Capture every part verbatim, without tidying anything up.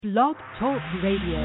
Blog Talk Radio.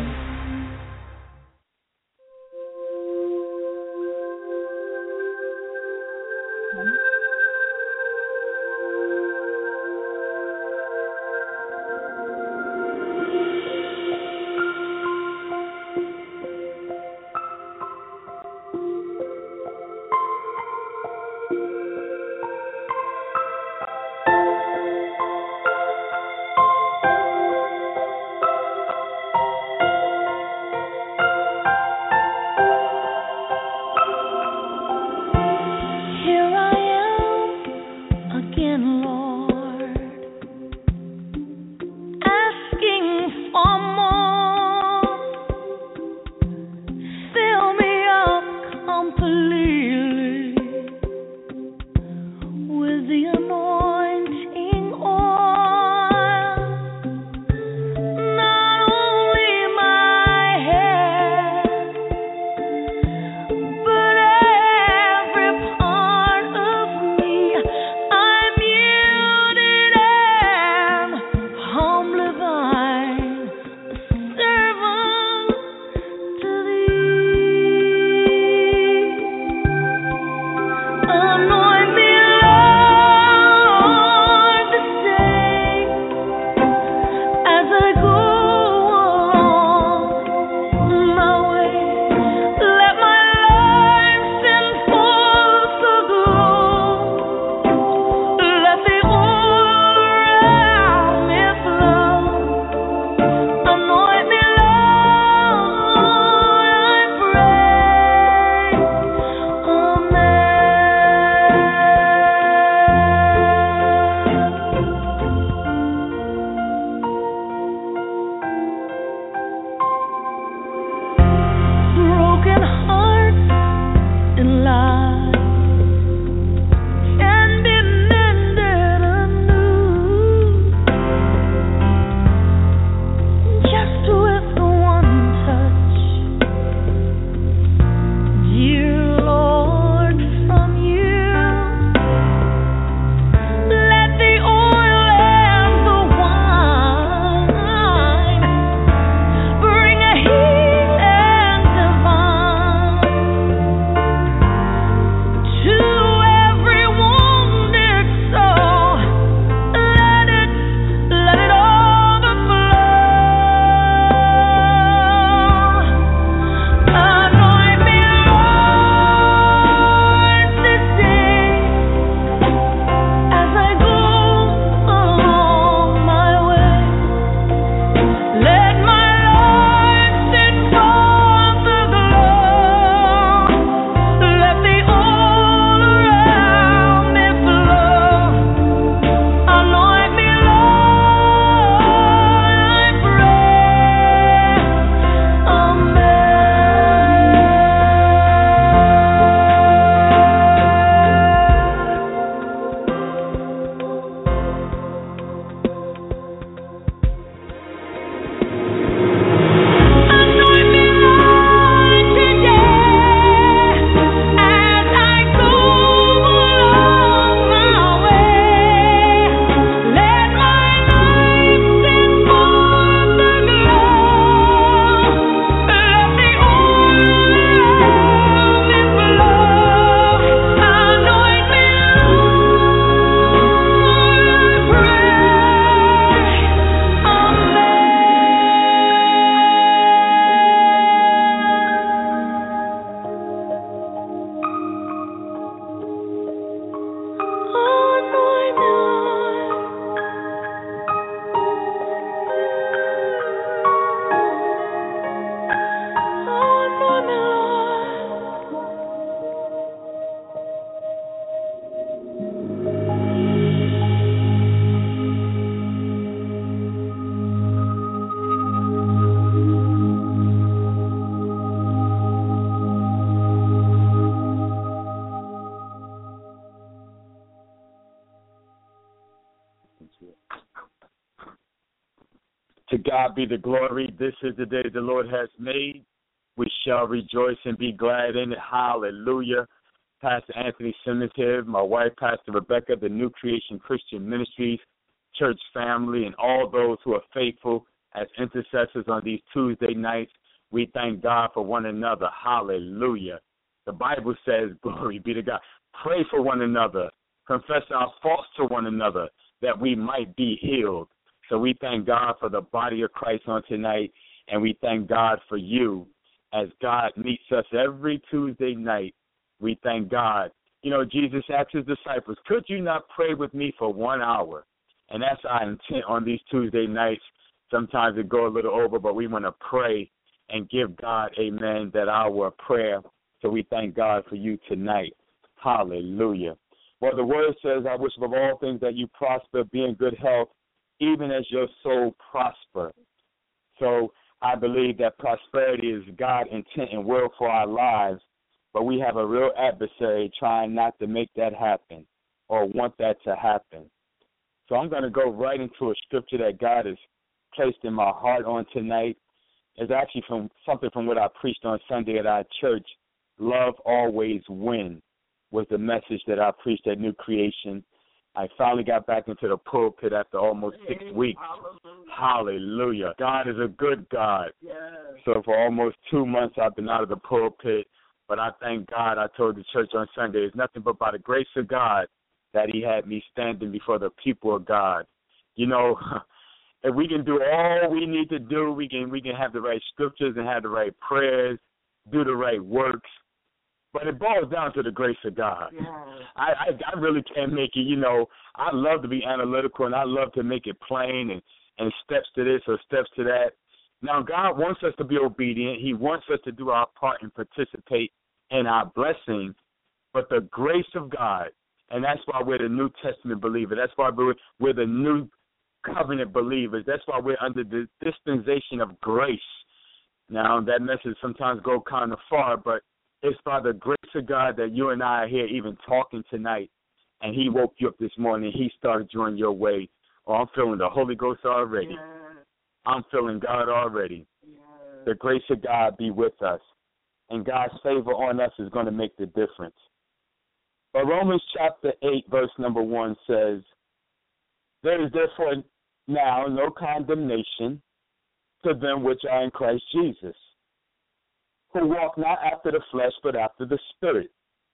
To God be the glory. This is the day the Lord has made. We shall rejoice and be glad in it. Hallelujah. Pastor Anthony Simmons here, my wife, Pastor Rebecca, the New Creation Christian Ministries, church family, and all those who are faithful as intercessors on these Tuesday nights. We thank God for one another. Hallelujah. The Bible says, glory be to God, pray for one another, confess our faults to one another, that we might be healed. So we thank God for the body of Christ on tonight, and we thank God for you as God meets us every Tuesday night. We thank God. You know, Jesus asked his disciples, could you not pray with me for one hour? And that's our intent on these Tuesday nights. Sometimes it go a little over, but we want to pray and give God, amen, that hour of prayer. So we thank God for you tonight. Hallelujah. Well, the word says, I wish above all things that you prosper, be in good health, even as your soul prosper. So I believe that prosperity is God's intent and will for our lives, but we have a real adversary trying not to make that happen or want that to happen. So I'm going to go right into a scripture that God has placed in my heart on tonight. It's actually from something from what I preached on Sunday at our church. Love always wins was the message that I preached at New Creation. I finally got back into the pulpit after almost six weeks. Hallelujah. Hallelujah. God is a good God. Yes. So for almost two months I've been out of the pulpit, but I thank God. I told the church on Sunday, it's nothing but by the grace of God that he had me standing before the people of God. You know, if we can do all we need to do, we can we can have the right scriptures and have the right prayers, do the right works. But it boils down to the grace of God. Yeah. I, I I really can't make it, you know, I love to be analytical and I love to make it plain and, and steps to this or steps to that. Now, God wants us to be obedient. He wants us to do our part and participate in our blessing. But the grace of God, and that's why we're the New Testament believer. That's why we're, we're the New Covenant believers. That's why we're under the dispensation of grace. Now, that message sometimes go kind of far, but it's by the grace of God that you and I are here even talking tonight, and he woke you up this morning. He started you on your way. Oh, I'm feeling the Holy Ghost already. Yeah. I'm feeling God already. Yeah. The grace of God be with us, and God's favor on us is going to make the difference. But Romans chapter eight, verse number one says, there is therefore now no condemnation to them which are in Christ Jesus, who walk not after the flesh, but after the Spirit.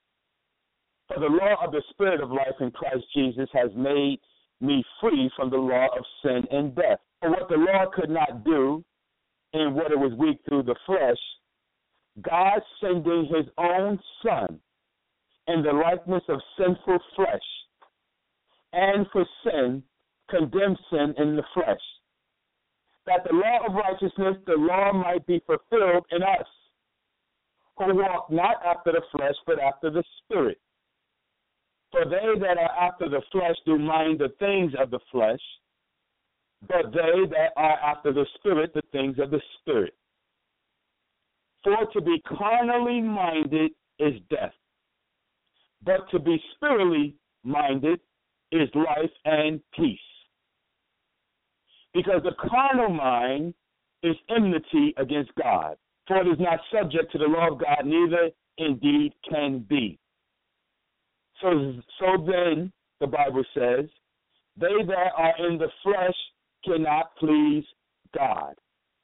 For the law of the Spirit of life in Christ Jesus has made me free from the law of sin and death. For what the law could not do, in what it was weak through the flesh, God sending his own Son in the likeness of sinful flesh, and for sin, condemned sin in the flesh, that the law of righteousness, the law might be fulfilled in us, who walk not after the flesh, but after the Spirit. For they that are after the flesh do mind the things of the flesh, but they that are after the Spirit, the things of the Spirit. For to be carnally minded is death, but to be spiritually minded is life and peace. Because the carnal mind is enmity against God, for it is not subject to the law of God, neither indeed can be. So, so then, the Bible says, they that are in the flesh cannot please God.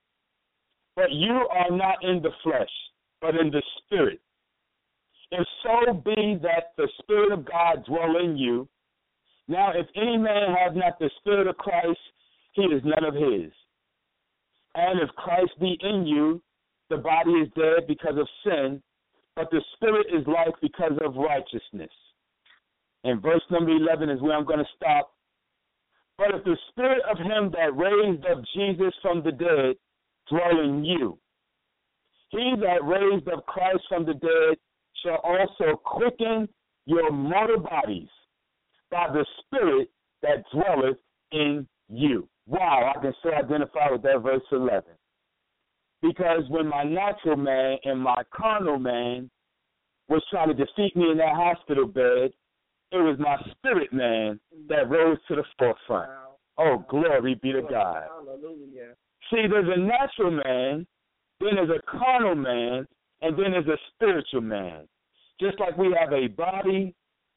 But you are not in the flesh, but in the Spirit. If so be that the Spirit of God dwell in you. Now, if any man have not the Spirit of Christ, he is none of his. And if Christ be in you, the body is dead because of sin, but the Spirit is life because of righteousness. And verse number eleven is where I'm going to stop. But if the Spirit of him that raised up Jesus from the dead dwell in you, he that raised up Christ from the dead shall also quicken your mortal bodies by the Spirit that dwelleth in you. Wow, I can so identify with that verse eleven. Because when my natural man and my carnal man was trying to defeat me in that hospital bed, it was my spirit man that rose to the forefront. Wow. Oh, glory be to God. Hallelujah. See, there's a natural man, then there's a carnal man, and then there's a spiritual man. Just like we have a body,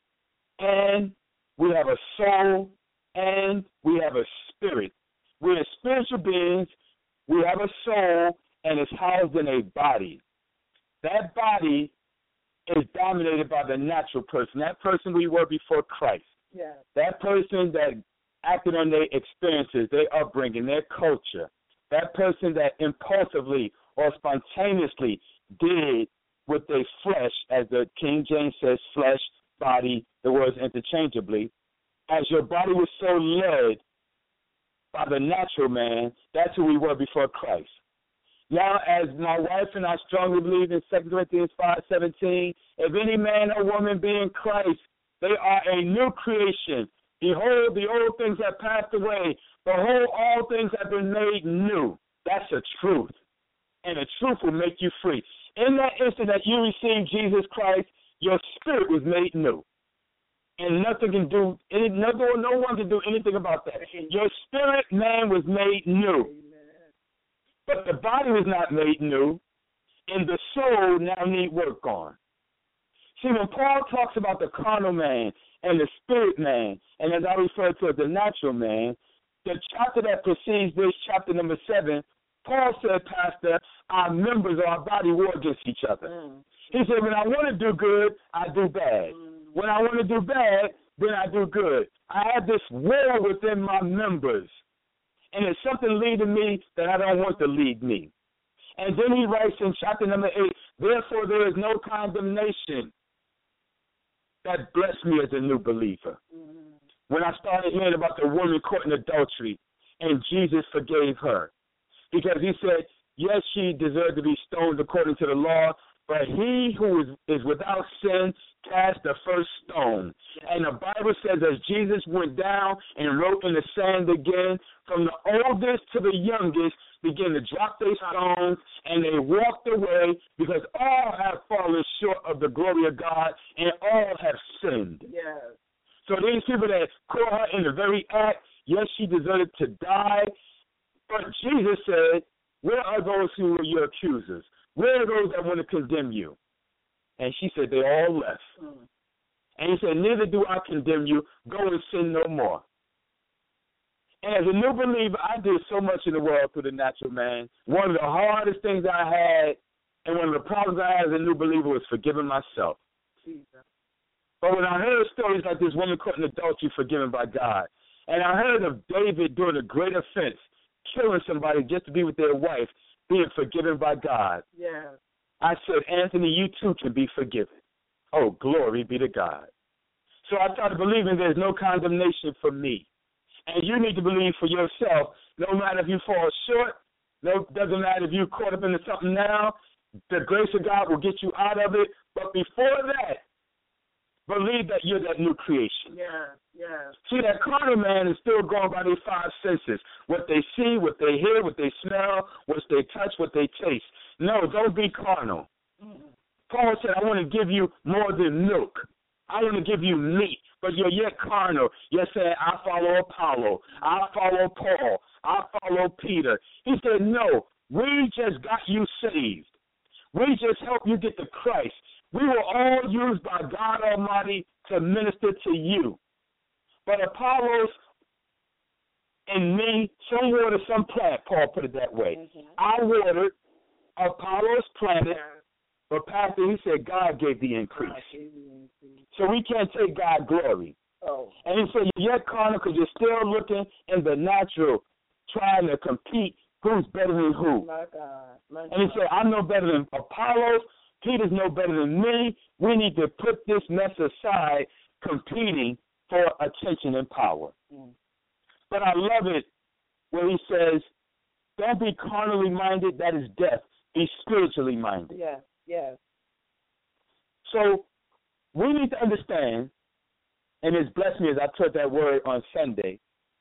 and we have a soul, and we have a spirit. We're spiritual beings we have a soul, and it's housed in a body. That body is dominated by the natural person, that person we were before Christ. Yeah. That person that acted on their experiences, their upbringing, their culture. That person that impulsively or spontaneously did with their flesh, as the King James says, flesh, body, the words interchangeably. As your body was so led by the natural man, that's who we were before Christ. Now, as my wife and I strongly believe in Second Corinthians five seventeen, if any man or woman be in Christ, they are a new creation. Behold, the old things have passed away. Behold, all things have been made new. That's the truth. And the truth will make you free. In that instant that you received Jesus Christ, your spirit was made new. And nothing can do, any, no, no one can do anything about that. Your spirit man was made new. But the body was not made new, and the soul now need work on. See, when Paul talks about the carnal man and the spirit man, and as I refer to it, the natural man, the chapter that precedes this, chapter number seven, Paul said, Pastor, our members of our body war against each other. Mm. He said, when I want to do good, I do bad. Mm. When I want to do bad, then I do good. I have this war within my members. And it's something leading me that I don't want to lead me. And then he writes in chapter number eight, therefore there is no condemnation that blessed me as a new believer. Mm-hmm. When I started hearing about the woman caught in adultery and Jesus forgave her. Because he said, yes, she deserved to be stoned according to the law, but he who is, is without sin cast the first stone. And the Bible says as Jesus went down and wrote in the sand again, from the oldest to the youngest began to drop their stones, and they walked away because all have fallen short of the glory of God and all have sinned. Yes. So these people that caught her in the very act, yes, she deserved to die, but Jesus said, where are those who are your accusers? Where are those that want to condemn you? And she said, they all left. Mm. And he said, neither do I condemn you. Go and sin no more. And as a new believer, I did so much in the world through the natural man. One of the hardest things I had and one of the problems I had as a new believer was forgiving myself. Jesus. But when I heard stories like this woman caught in adultery forgiven by God, and I heard of David doing a great offense, killing somebody just to be with their wife, being forgiven by God. Yeah. I said, Anthony, you too can be forgiven. Oh, glory be to God. So I started believing there's no condemnation for me. And you need to believe for yourself, no matter if you fall short, no, doesn't matter if you're caught up into something now, the grace of God will get you out of it. But before that, believe that you're that new creation. Yeah, yeah. See, that carnal man is still going by their five senses. What they see, what they hear, what they smell, what they touch, what they taste. No, don't be carnal. Mm-hmm. Paul said, I want to give you more than milk. I want to give you meat, but you're yet carnal. You're saying, I follow Apollo. I follow Paul. I follow Peter. He said, no, we just got you saved. We just helped you get to Christ. We were all used by God Almighty to minister to you. But Apollos and me, some water, some plant, Paul put it that way. Mm-hmm. I watered, Apollos planted, but Pastor, he said God gave the increase. Gave the increase. So we can't take God glory. Oh. And he said, you're yet carnal because you're still looking in the natural, trying to compete who's better than who. My God. My and he said, I'm no better than Apollos. Peter's no better than me. We need to put this mess aside, competing for attention and power. Mm. But I love it when he says, don't be carnally minded, that is death. Be spiritually minded. Yes, yes. So we need to understand, and it's blessed me as I taught that word on Sunday,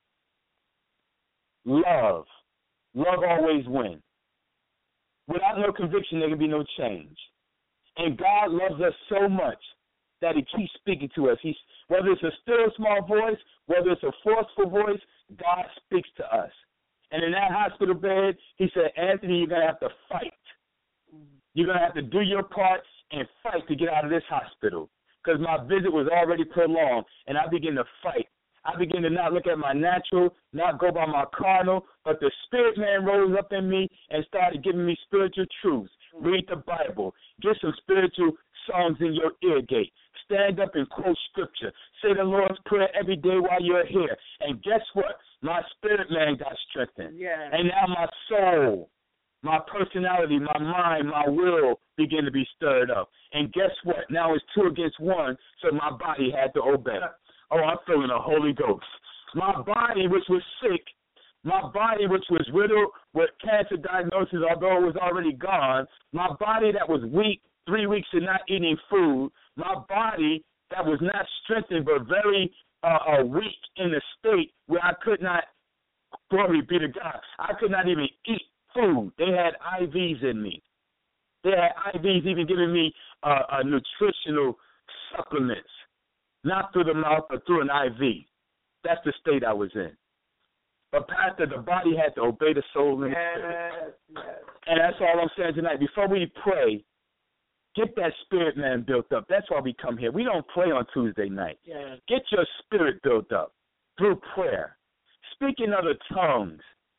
love. Love always wins. Without no conviction, there can be no change. And God loves us so much that he keeps speaking to us. He's, whether it's a still small voice, whether it's a forceful voice, God speaks to us. And in that hospital bed, he said, Anthony, you're going to have to fight. You're going to have to do your part and fight to get out of this hospital because my visit was already prolonged, and I began to fight. I began to not look at my natural, not go by my carnal, but the spirit man rose up in me and started giving me spiritual truths. Read the Bible. Get some spiritual songs in your ear gate. Stand up and quote scripture. Say the Lord's Prayer every day while you're here. And guess what? My spirit man got strengthened. Yeah. And now my soul, my personality, my mind, my will begin to be stirred up. And guess what? Now it's two against one, so my body had to obey. Oh, I'm feeling the Holy Ghost. My body, which was sick, my body, which was riddled with cancer diagnosis, although it was already gone, my body that was weak, three weeks of not eating food, my body that was not strengthened but very uh, uh, weak in a state where I could not, glory be to God, I could not even eat food. They had I Vs in me. They had I Vs even giving me uh, uh, nutritional supplements, not through the mouth but through an I V. That's the state I was in. But, Pastor, the body had to obey the soul and the spirit. Yes, yes. And that's all I'm saying tonight. Before we pray, get that spirit man built up. That's why we come here. We don't pray on Tuesday night. Yes. Get your spirit built up through prayer. Speak in other tongues.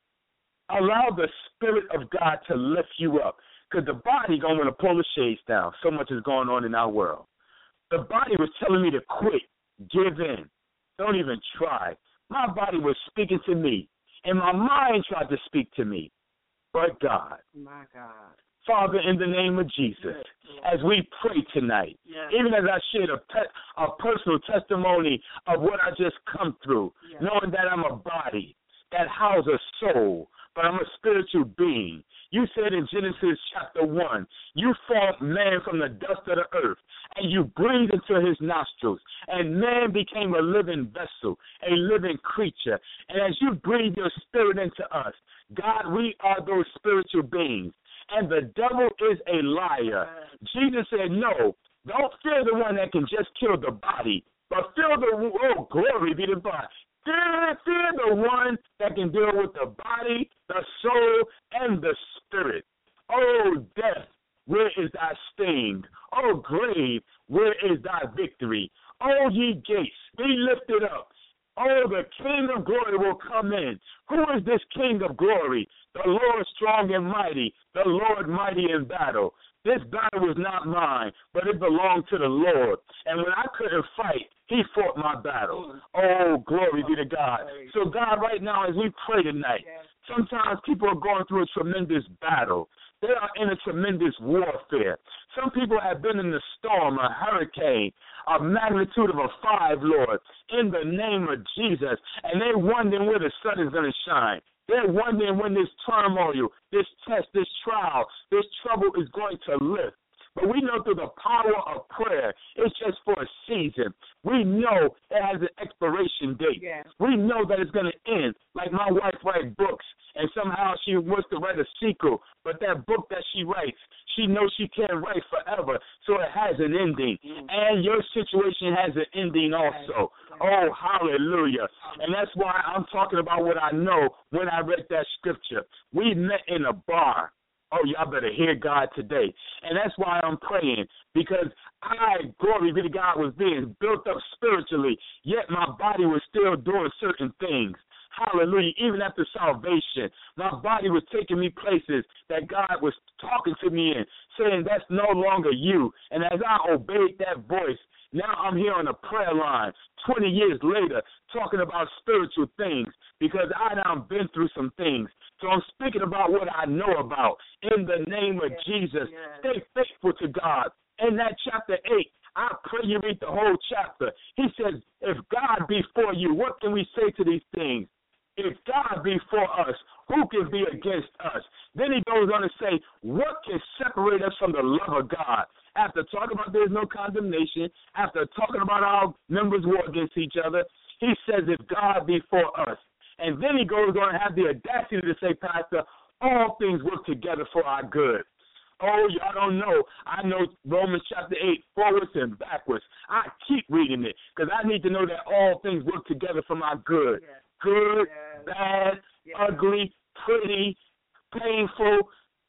Allow the Spirit of God to lift you up. Because the body going to want to pull the shades down. So much is going on in our world. The body was telling me to quit, give in, don't even try. My body was speaking to me, and my mind tried to speak to me. But God, My God. Father, in the name of Jesus, Yes, as we pray tonight, Yes. even as I shared a, pe- a personal testimony of what I just come through, Yes. knowing that I'm a body that houses a soul, but I'm a spiritual being. You said in Genesis chapter one, you formed man from the dust of the earth, and you breathed into his nostrils, and man became a living vessel, a living creature. And as you breathe your spirit into us, God, we are those spiritual beings. And the devil is a liar. Jesus said, no, don't fear the one that can just kill the body, but fear the, oh, glory be to God. Fear, fear the one that can deal with the body, the soul, and the spirit. Oh, death, where is thy sting? Oh, grave, where is thy victory? Oh, ye gates, be lifted up. Oh, the King of glory will come in. Who is this King of glory? The Lord strong and mighty, the Lord mighty in battle. This battle was not mine, but it belonged to the Lord. And when I couldn't fight, he fought my battle. Oh, glory be to God. So, God, right now, as we pray tonight, sometimes people are going through a tremendous battle. They are in a tremendous warfare. Some people have been in the storm, a hurricane, a magnitude of a five, Lord, in the name of Jesus. And they're wondering where the sun is going to shine. They're wondering when this turmoil, this test, this trial, this trouble is going to lift. But we know through the power of prayer, it's just for a season. We know it has an expiration date. Yeah. We know that it's going to end. Like my wife writes books, and somehow she wants to write a sequel. But that book that she writes, she knows she can't write forever, so it has an ending. Mm. And your situation has an ending also. Oh, hallelujah. And that's why I'm talking about what I know when I read that scripture. We met in a bar. Oh, y'all better hear God today. And that's why I'm praying, because I, glory be to God, was being built up spiritually, yet my body was still doing certain things. Hallelujah. Even after salvation, my body was taking me places that God was talking to me in, saying that's no longer you. And as I obeyed that voice, now I'm here on a prayer line twenty years later talking about spiritual things because I now been through some things. So I'm speaking about what I know about in the name of yes, Jesus. Yes. Stay faithful to God. In that chapter eight, I pray you read the whole chapter. He says, if God be for you, what can we say to these things? If God be for us, who can be against us? Then he goes on to say, what can separate us from the love of God? After talking about there's no condemnation, after talking about our members war against each other, he says, if God be for us. And then he goes on to have the audacity to say, Pastor, all things work together for our good. Oh, y'all don't know. I know Romans chapter eight, forwards and backwards. I keep reading it because I need to know that all things work together for my good. Yes. Good, yes. bad, yes. ugly, pretty, painful,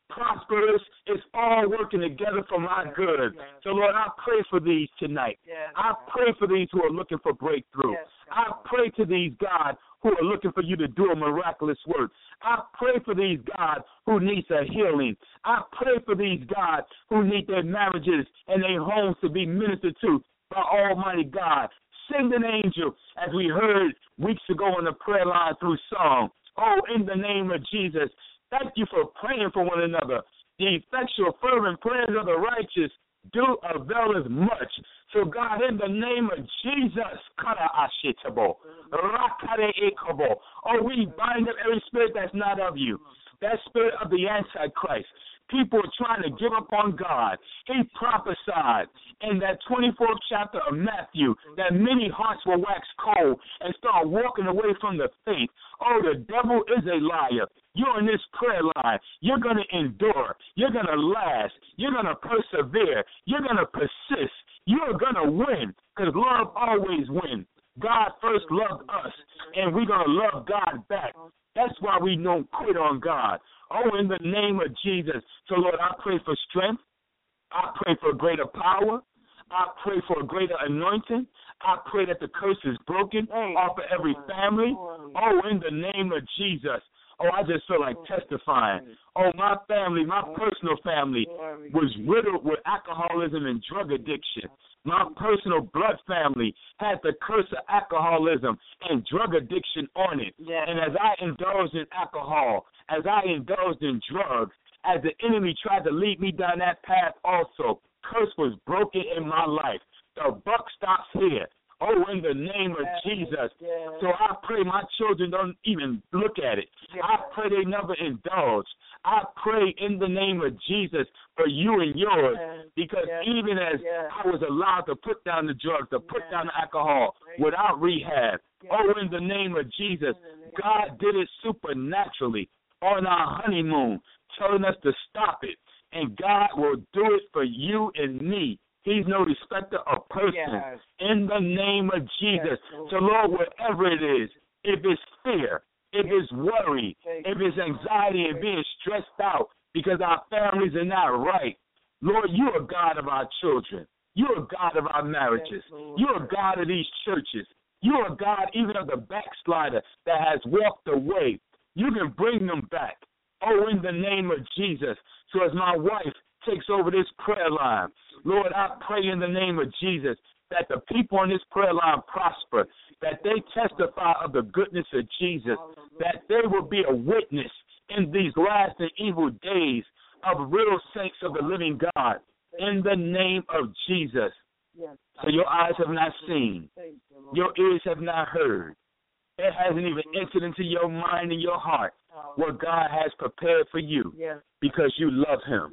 prosperous. It's all working together for my good. So, Lord, I pray for these tonight. I pray for these who are looking for breakthrough. I pray to these, God, who are looking for you to do a miraculous work. I pray for these, God, who needs a healing. I pray for these, God, who need their marriages and their homes to be ministered to by Almighty God. Send an angel, as we heard weeks ago on the prayer line through song. Oh, in the name of Jesus, thank you for praying for one another. The effectual, fervent prayers of the righteous do avail as much. So, God, in the name of Jesus, oh, we bind up every spirit that's not of you, that spirit of the Antichrist. People are trying to give up on God. He prophesied in that twenty-fourth chapter of Matthew that many hearts will wax cold and start walking away from the faith. Oh, the devil is a liar. You're in this prayer line. You're going to endure. You're going to last. You're going to persevere. You're going to persist. You're going to win because love always wins. God first loved us, and we're going to love God back. That's why we don't quit on God. Oh, in the name of Jesus. So, Lord, I pray for strength. I pray for greater power. I pray for a greater anointing. I pray that the curse is broken off of every family. Oh, in the name of Jesus. Oh, I just feel like testifying. Oh, my family, my personal family was riddled with alcoholism and drug addiction. My personal blood family had the curse of alcoholism and drug addiction on it. Yeah. And as I indulged in alcohol, as I indulged in drugs, as the enemy tried to lead me down that path also, curse was broken in my life. The buck stops here. Oh, in the name of yeah. Jesus. Yeah. So I pray my children don't even look at it. Yeah. I pray they never indulge. I pray in the name of Jesus for you and yours, yeah. because yeah. even as yeah. I was allowed to put down the drugs, to put yeah. down the alcohol without rehab, yeah. oh, in the name of Jesus, God did it supernaturally on our honeymoon, telling us to stop it. And God will do it for you and me. He's no respecter of person. Yes. In the name of Jesus. Yes. So, Lord, whatever it is, if it's fear, if it's worry, if it's anxiety and being stressed out because our families are not right, Lord, you're a God of our children. You're a God of our marriages. You're a God of these churches. You're a God even of the backslider that has walked away. You can bring them back. Oh, in the name of Jesus. So as my wife takes over this prayer line, Lord, I pray in the name of Jesus that the people on this prayer line prosper, that they testify of the goodness of Jesus, that they will be a witness in these last and evil days of real saints of the living God, in the name of Jesus. So your eyes have not seen, your ears have not heard, it hasn't even entered into your mind and your heart what God has prepared for you because you love him.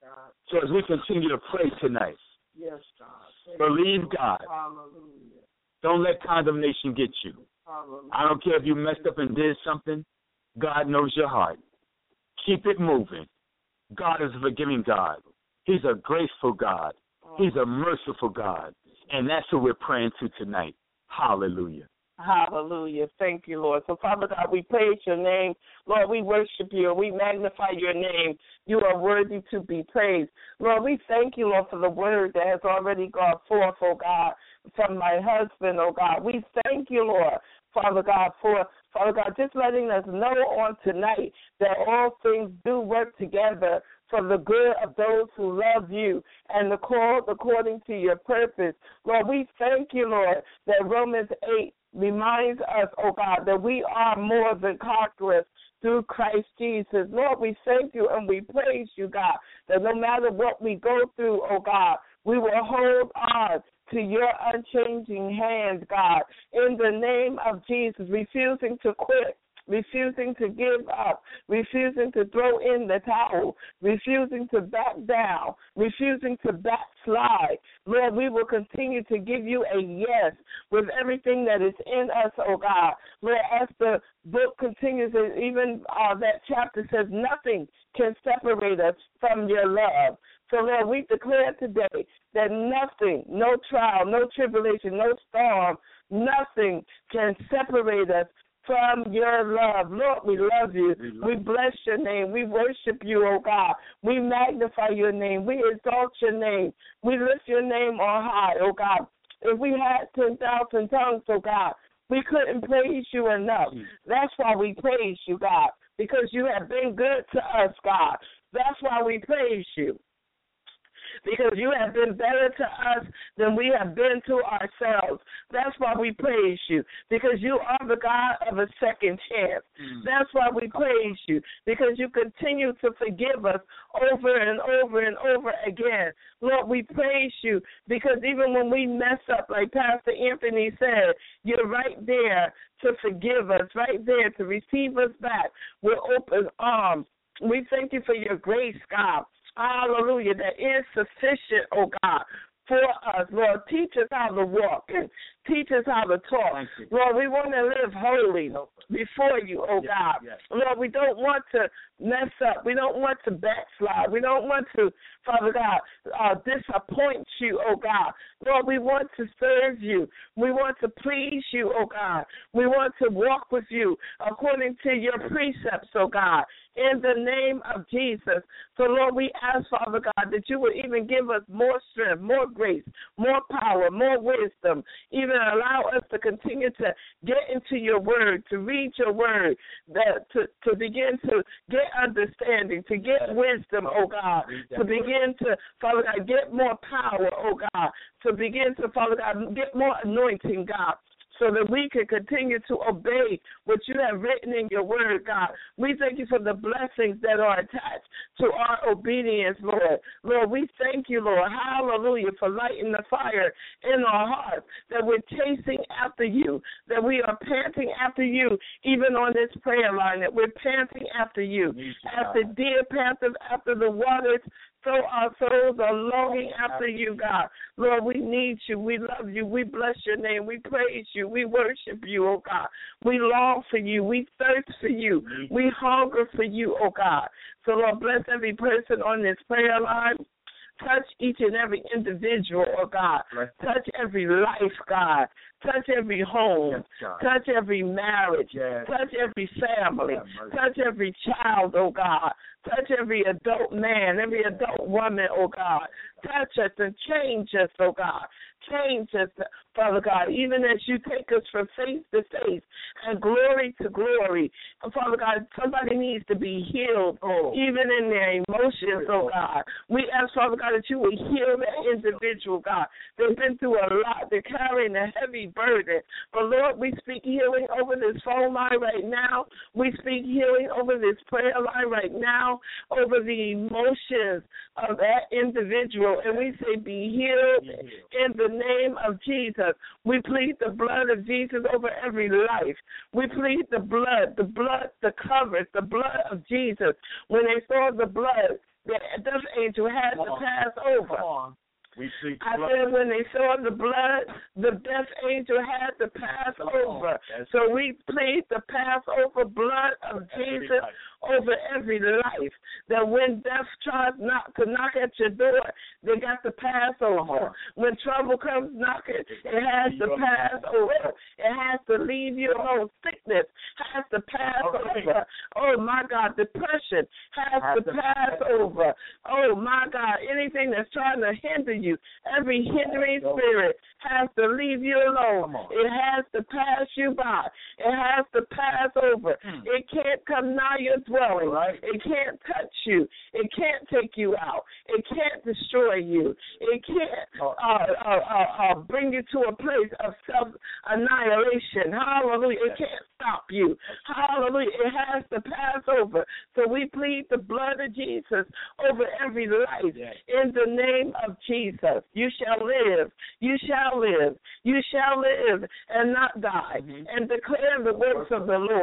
So as we continue to pray tonight, yes, God. Believe God. Hallelujah. Don't let condemnation get you. Hallelujah. I don't care if you messed up and did something. God knows your heart. Keep it moving. God is a forgiving God. He's a graceful God. He's a merciful God. And that's who we're praying to tonight. Hallelujah. Hallelujah. Thank you, Lord. So, Father God, we praise your name. Lord, we worship you. We magnify your name. You are worthy to be praised. Lord, we thank you, Lord, for the word that has already gone forth, oh God, from my husband, oh God. We thank you, Lord, Father God, for, Father God, just letting us know on tonight that all things do work together for the good of those who love you and the called according to your purpose. Lord, we thank you, Lord, that Romans eight reminds us, oh God, that we are more than conquerors through Christ Jesus. Lord, we thank you and we praise you, God, that no matter what we go through, oh God, we will hold on to your unchanging hand, God, in the name of Jesus, refusing to quit, refusing to give up, refusing to throw in the towel, refusing to back down, refusing to backslide. Lord, we will continue to give you a yes with everything that is in us, oh God. Lord, as the book continues, even uh, that chapter says nothing can separate us from your love. So, Lord, we declare today that nothing, no trial, no tribulation, no storm, nothing can separate us from your love. Lord, we love you. We, love we bless your name. We worship you, oh God. We magnify your name. We exalt your name. We lift your name on high, oh God. If we had ten thousand tongues, oh God, we couldn't praise you enough. That's why we praise you, God, because you have been good to us, God. That's why we praise you, because you have been better to us than we have been to ourselves. That's why we praise you, because you are the God of a second chance. Mm. That's why we praise you, because you continue to forgive us over and over and over again. Lord, we praise you, because even when we mess up, like Pastor Anthony said, you're right there to forgive us, right there to receive us back with open arms. We thank you for your grace, God. Hallelujah, that is sufficient, oh God, for us. Lord, teach us how to walk and teach us how to talk. Lord, we want to live holy before you, oh yes, God. Yes. Lord, we don't want to mess up. We don't want to backslide. We don't want to, Father God, uh, disappoint you, oh God. Lord, we want to serve you. We want to please you, oh God. We want to walk with you according to your precepts, oh God, in the name of Jesus. So, Lord, we ask, Father God, that you would even give us more strength, more grace, more power, more wisdom, even allow us to continue to get into your word, to read your word, that to, to begin to get understanding, to get wisdom, oh God, to begin to, Father God, get more power, oh God, to begin to, Father God, get more anointing, God, so that we can continue to obey what you have written in your word, God. We thank you for the blessings that are attached to our obedience, Lord. Lord, we thank you, Lord, hallelujah, for lighting the fire in our hearts, that we're chasing after you, that we are panting after you, even on this prayer line, that we're panting after you. As the deer panteth after the waters, so our souls are longing after you, God. Lord, we need you. We love you. We bless your name. We praise you. We worship you, oh God. We long for you. We thirst for you. We hunger for you, oh God. So, Lord, bless every person on this prayer line. Touch each and every individual, oh God. Touch every life, God. Touch every home. Yes, touch every marriage. Yes. Touch every family. Touch every child, oh God. Touch every adult man, every adult woman, oh God. Touch us and change us, oh God. Change us, Father God, even as you take us from faith to faith and glory to glory. And Father God, somebody needs to be healed, oh. even in their emotions, oh God. We ask, Father God, that you would heal that individual, God. They've been through a lot. They're carrying a heavy burden. But, Lord, we speak healing over this phone line right now. We speak healing over this prayer line right now, over the emotions of that individual. And we say, be healed in the name of Jesus. We plead the blood of Jesus over every life. We plead the blood, the blood, the covers, the blood of Jesus. When they saw the blood, the death angel had to pass over. We see I said when they saw the blood, the death angel had to pass over. So we plead the Passover blood of Jesus over every life. That when death tries not to knock at your door, they got to pass over. When trouble comes knocking, it has to pass over. It has to leave you alone. Sickness has to pass over. Oh my God, depression has to pass over. Oh my God, anything that's trying to hinder you. You. Every hindering spirit has to leave you alone. It has to pass you by. It has to pass over. Mm. It can't come nigh your dwelling. Right. It can't touch you. It can't take you out. It can't destroy you. It can't uh, uh, uh, uh, bring you to a place of self-annihilation. Hallelujah. It can't stop you. Hallelujah. It has to pass over. So we plead the blood of Jesus over every life yes. in the name of Jesus. You shall live. You shall live. You shall live and not die, mm-hmm. and declare the works of the Lord.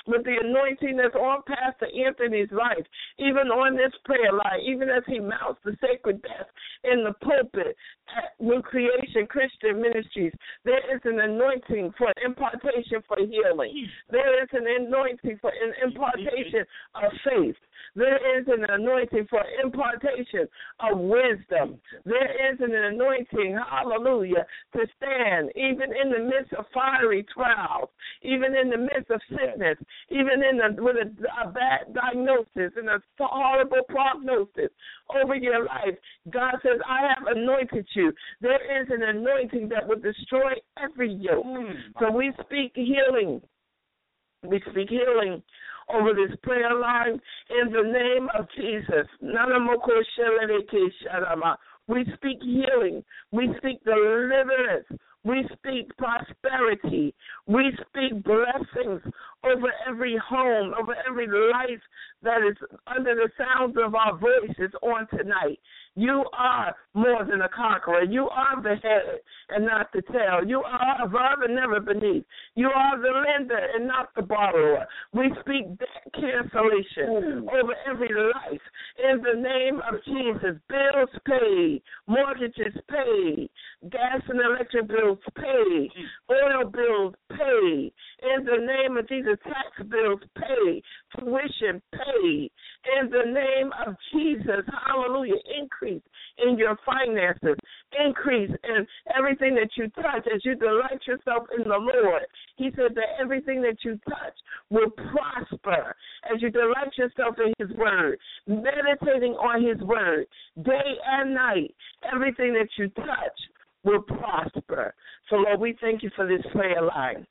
with the anointing that's on Pastor Anthony's life, even on this prayer line, even as he mounts the sacred desk in the pulpit at New Creation Christian Ministries. There is an anointing for impartation for healing. There is an anointing for an impartation of faith. There is an anointing for impartation of wisdom. There is an anointing, hallelujah, to stand even in the midst of fiery trials, even in the midst of sickness, even in the, with a, a bad diagnosis and a horrible prognosis over your life. God says, I have anointed you. There is an anointing that will destroy every yoke. So we speak healing. We speak healing over this prayer line in the name of Jesus. We speak healing. We speak deliverance. We speak prosperity. We speak blessings over every home, over every life that is under the sound of our voices on tonight. You are more than a conqueror. You are the head and not the tail. You are above and never beneath. You are the lender and not the borrower. We speak debt cancellation over every life in the name of Jesus. Bills paid, mortgages paid, gas and electric bills paid, oil bills paid. In the name of Jesus, tax bills paid, tuition paid. In the name of Jesus, hallelujah, increase in your finances, increase in everything that you touch as you delight yourself in the Lord. He said that everything that you touch will prosper as you delight yourself in His word, meditating on His word day and night. Everything that you touch will prosper. So, Lord, we thank you for this prayer line.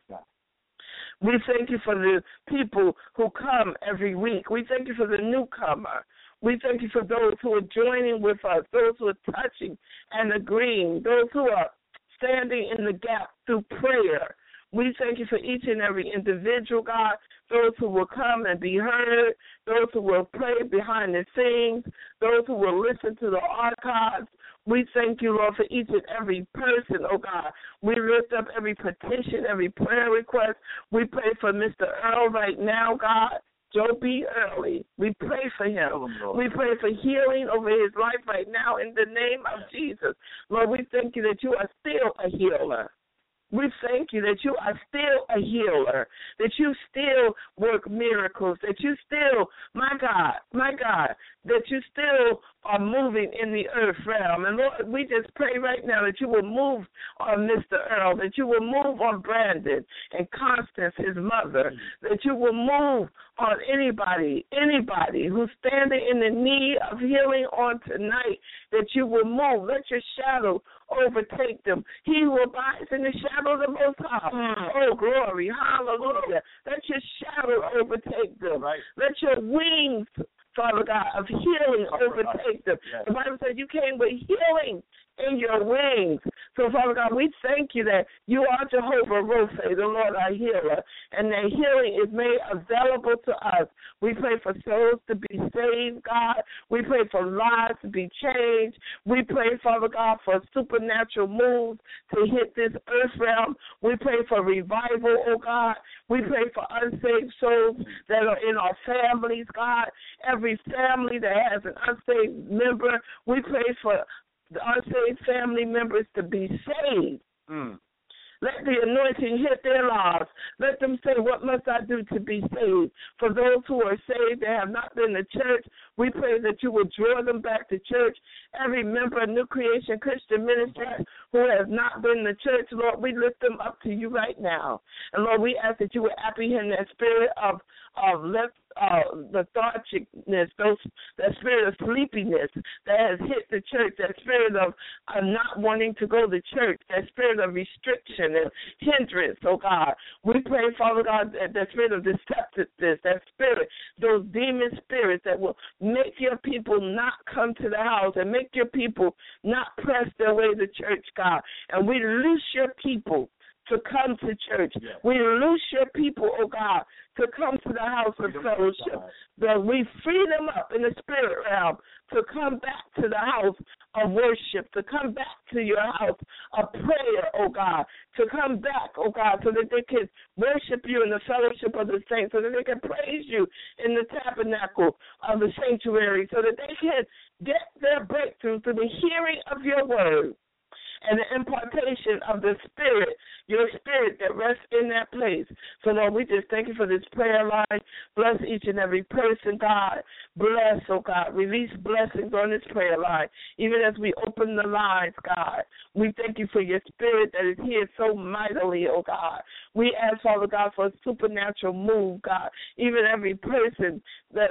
We thank you for the people who come every week. We thank you for the newcomer. We thank you for those who are joining with us, those who are touching and agreeing, those who are standing in the gap through prayer. We thank you for each and every individual, God, those who will come and be heard, those who will pray behind the scenes, those who will listen to the archives. We thank you, Lord, for each and every person, oh God. We lift up every petition, every prayer request. We pray for Mister Earl right now, God. Joe B. Early. We pray for him. We pray for healing over his life right now in the name of Jesus. Lord, we thank you that you are still a healer. We thank you that you are still a healer, that you still work miracles, that you still, my God, my God, that you still are moving in the earth realm. And Lord, we just pray right now that you will move on Mister Earl, that you will move on Brandon and Constance, his mother, that you will move on anybody, anybody who's standing in the need of healing on tonight, that you will move. Let your shadow overtake them. He who abides in the shadow of the Most High. Mm. Oh, glory. Hallelujah. Let your shadow overtake them. Right. Let your wings, Father God, of healing overtake them. Yes. The Bible says you came with healing in your wings. So, Father God, we thank you that you are Jehovah Rophe, the Lord our healer, and that healing is made available to us. We pray for souls to be saved, God. We pray for lives to be changed. We pray, Father God, for supernatural moves to hit this earth realm. We pray for revival, oh God. We pray for unsaved souls that are in our families, God. Every family that has an unsaved member, we pray for the unsaved family members to be saved. Mm. Let the anointing hit their lives. Let them say, what must I do to be saved? For those who are saved that have not been to church, we pray that you will draw them back to church. Every member of New Creation Christian Ministries who has not been to church, Lord, we lift them up to you right now. And, Lord, we ask that you would apprehend that spirit of, of left Uh, lethargicness, those, that spirit of sleepiness that has hit the church, that spirit of uh, not wanting to go to church, that spirit of restriction and hindrance, oh God. We pray, Father God, that, that spirit of deceptiveness, that spirit, those demon spirits that will make your people not come to the house and make your people not press their way to church, God. And we loose your people to come to church. Yes. We loose your people, oh God, to come to the house of fellowship. That we free them up in the spirit realm to come back to the house of worship, to come back to your house of prayer, oh God, to come back, oh God, so that they can worship you in the fellowship of the saints, so that they can praise you in the tabernacle of the sanctuary, so that they can get their breakthrough through the hearing of your word and the impartation of the Spirit, your Spirit that rests in that place. So, Lord, we just thank you for this prayer line. Bless each and every person, God. Bless, oh God. Release blessings on this prayer line. Even as we open the lines, God, we thank you for your Spirit that is here so mightily, oh God. We ask, Father God, for a supernatural move, God. Even every person that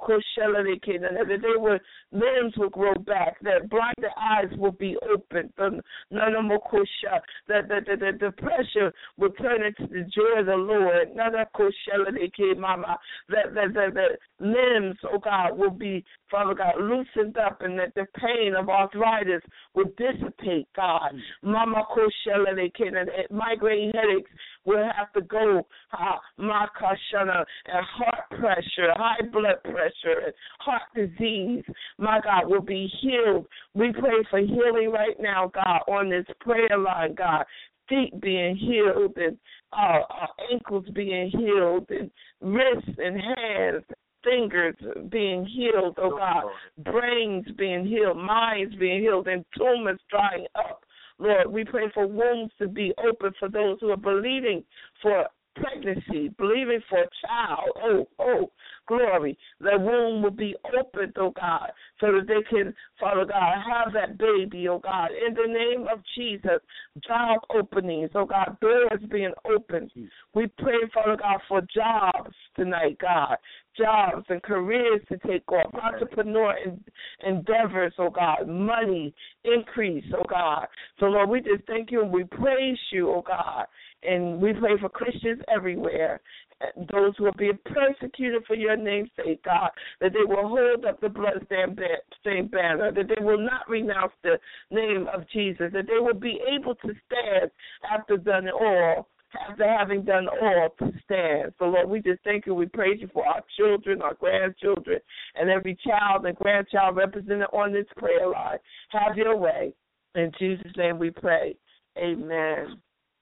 that they will, limbs will grow back, that blinded eyes will be opened, none more kosher, that the, the, the, the pressure will turn into the joy of the Lord, none kosher, mama, that the, the, the limbs, oh God, will be, Father God, loosened up, and that the pain of arthritis will dissipate, God. Mama kosher, and migraine headaches will have to go, uh, makashana, and heart pressure, high blood pressure, and heart disease, my God, will be healed. We pray for healing right now, God, on this prayer line, God. Feet being healed, and uh, uh, ankles being healed, and wrists and hands, fingers being healed, oh God. Brains being healed, minds being healed, and tumors drying up. Lord, we pray for wombs to be open for those who are believing for pregnancy, believing for a child. Oh, oh, glory. The womb will be opened, oh God, so that they can, Father God, have that baby, oh God. In the name of Jesus, job openings, oh God, doors being opened. We pray, Father God, for jobs tonight, God. Jobs and careers to take off, entrepreneur endeavors, oh God, money, increase, oh God. So, Lord, we just thank you and we praise you, oh God. And we pray for Christians everywhere, those who are being persecuted for your name's sake, God, that they will hold up the bloodstained banner, that they will not renounce the name of Jesus, that they will be able to stand after done it all. After having done all to stand. So, Lord, we just thank you. We praise you for our children, our grandchildren, and every child and grandchild represented on this prayer line. Have your way. In Jesus' name we pray. Amen.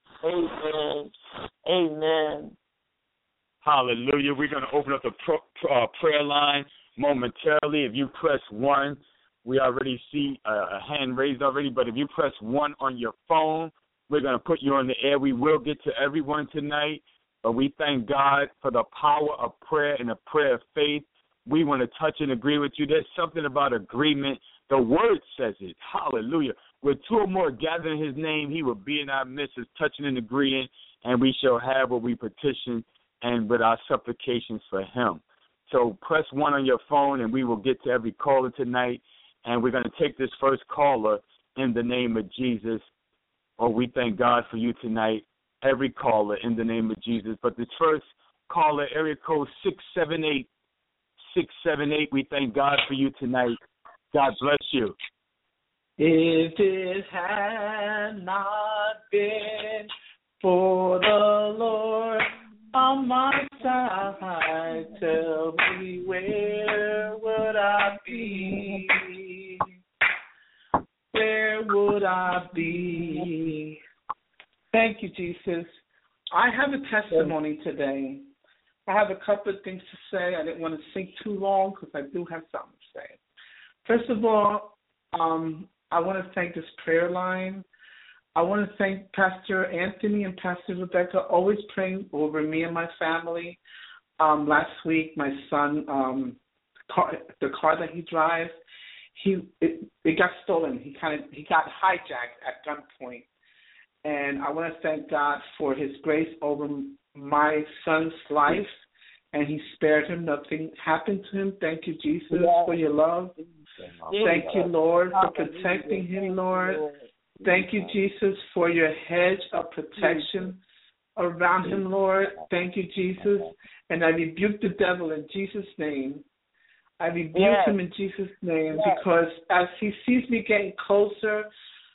Amen. Amen. Hallelujah. We're going to open up the pro, uh, prayer line momentarily. If you press one, we already see a, a hand raised already, but if you press one on your phone, we're going to put you on the air. We will get to everyone tonight, but we thank God for the power of prayer and the prayer of faith. We want to touch and agree with you. There's something about agreement. The word says it. Hallelujah. Where two or more gather in his name, he will be in our midst, as touching and agreeing, and we shall have what we petition and with our supplications for him. So press one on your phone, and we will get to every caller tonight, and we're going to take this first caller in the name of Jesus. Oh, we thank God for you tonight, every caller in the name of Jesus. But this first caller, area code six seven eight, six seven eight, we thank God for you tonight. God bless you. If it had not been for the Lord on my side, tell me where would I be? Where would I be? Thank you, Jesus. I have a testimony today. I have a couple of things to say. I didn't want to sing too long because I do have something to say. First of all, um, I want to thank this prayer line. I want to thank Pastor Anthony and Pastor Rebecca, always praying over me and my family. Um, last week, my son, um, car, the car that he drives, He it, it got stolen. He kind of he got hijacked at gunpoint, and I want to thank God for His grace over my son's life, and He spared him. Nothing happened to him. Thank you, Jesus, yeah. for your love. Yeah. Thank you, Lord, for protecting him, Lord. Thank you, Jesus, for your hedge of protection around him, Lord. Thank you, Jesus, and I rebuke the devil in Jesus' name. I rebuke yes. him in Jesus' name yes. because as he sees me getting closer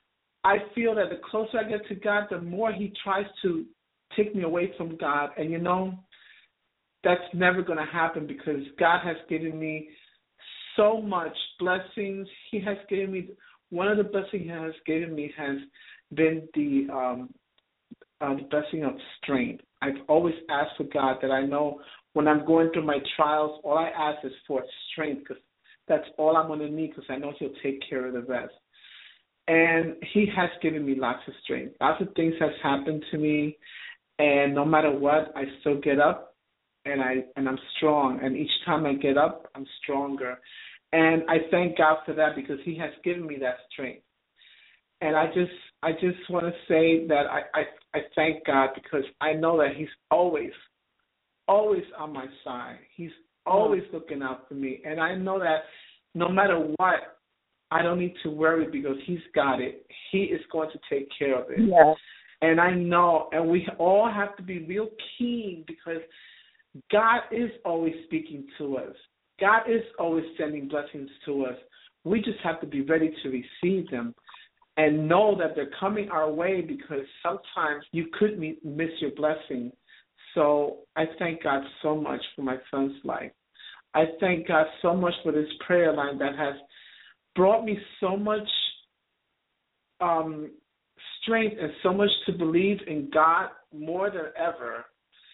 I feel that the closer I get to God, the more he tries to take me away from God. And, you know, that's never going to happen because God has given me so much blessings. He has given me, one of the blessings he has given me has been the, um, uh, the blessing of strength. I've always asked for God that I know when I'm going through my trials, all I ask is for strength because that's all I'm going to need because I know he'll take care of the rest. And he has given me lots of strength. Lots of things has happened to me, and no matter what, I still get up, and I and I'm strong. And each time I get up, I'm stronger. And I thank God for that because he has given me that strength. And I just I just want to say that I, I, I thank God because I know that he's always, always on my side. He's always looking out for me. And I know that no matter what, I don't need to worry because he's got it. He is going to take care of it. Yeah. And I know, and we all have to be real keen because God is always speaking to us. God is always sending blessings to us. We just have to be ready to receive them and know that they're coming our way because sometimes you could miss your blessing. So I thank God so much for my son's life. I thank God so much for this prayer line that has brought me so much um, strength and so much to believe in God more than ever.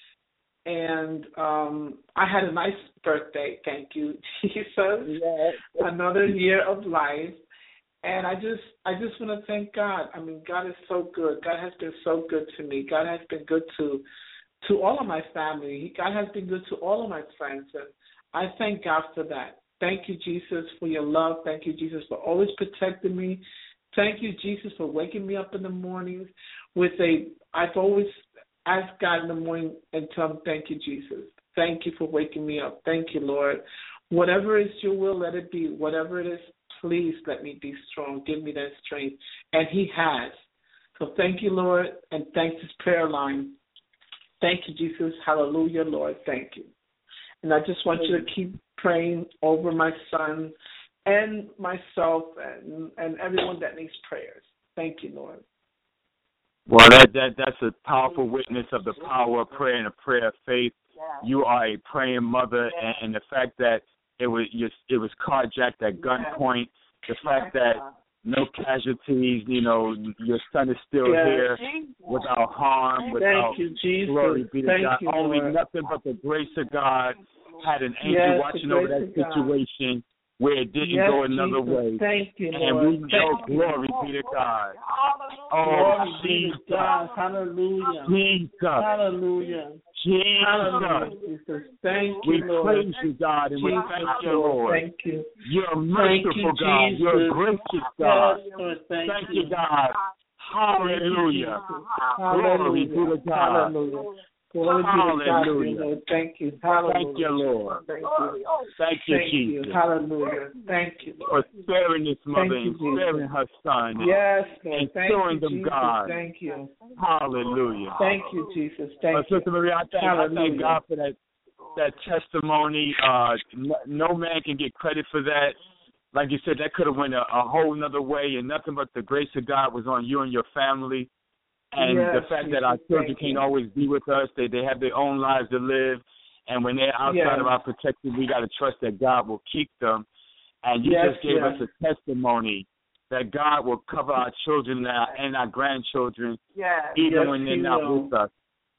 And um, I had a nice birthday, thank you, Jesus. Yes. Another year of life. And I just I just want to thank God. I mean, God is so good. God has been so good to me. God has been good to to all of my family. God has been good to all of my friends. And I thank God for that. Thank you, Jesus, for your love. Thank you, Jesus, for always protecting me. Thank you, Jesus, for waking me up in the mornings with a, I've always asked God in the morning and tell him, thank you, Jesus. Thank you for waking me up. Thank you, Lord. Whatever is your will, let it be. Whatever it is, please let me be strong. Give me that strength. And he has. So thank you, Lord, and thanks this prayer line. Thank you, Jesus. Hallelujah, Lord. Thank you. And I just want you to keep praying over my son and myself and, and everyone that needs prayers. Thank you, Lord. Well, that, that that's a powerful witness of the power of prayer and a prayer of faith. You are a praying mother, and, and the fact that it was it was carjacked at gunpoint, the fact that no casualties, you know, your son is still yes. here without harm, without Thank you, Jesus. glory be to Thank God. You, Only Lord. nothing but the grace of God had an angel yes, watching over that situation where it didn't yes, go another Jesus. way. Thank you, and Lord. we know Thank glory you. be to God. Glory Oh, be Jesus. to God. Hallelujah. Jesus. Hallelujah. Jesus. Hallelujah, Jesus. Thank We you, Lord. praise you, God, and we Jesus, thank you, Lord. Thank you. You're merciful, you, God. Jesus. You're gracious, God. Yes, Lord, thank, thank you. you, God. Hallelujah. Hallelujah. Glory be to God. Hallelujah. Glory be to God, Lord. Thank you. Hallelujah. Thank you, Lord. Thank you. Thank you, Thank Jesus. you. Hallelujah. Thank you, Lord. For sparing this mother Thank you, and sparing Jesus. her son. Yes, Lord. And Thank showing you, them Jesus. God. Thank you. Hallelujah. Thank you, Jesus. Thank uh, you. Sister Maria, I thank, I thank God for that that testimony. Uh, no, no man can get credit for that. Like you said, that could have went a, a whole nother way, and nothing but the grace of God was on you and your family. And yes, the fact that our children can't always be with us, they they have their own lives to live, and when they're outside yes. of our protection, we got to trust that God will keep them. And you yes, just gave yes. us a testimony that God will cover our children and our, and our grandchildren, yes. even yes, when they're he not will. with us.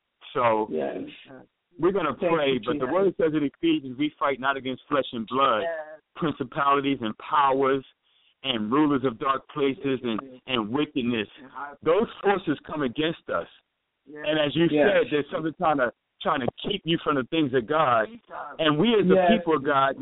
So yes. we're going to pray, you, but Jesus. the word says in Ephesians, we fight not against flesh and blood, Yes. principalities and powers, and rulers of dark places and, and wickedness. Those forces come against us. Yes. And as you yes. said, there's something trying to trying to keep you from the things of God. And we as the yes. people of God,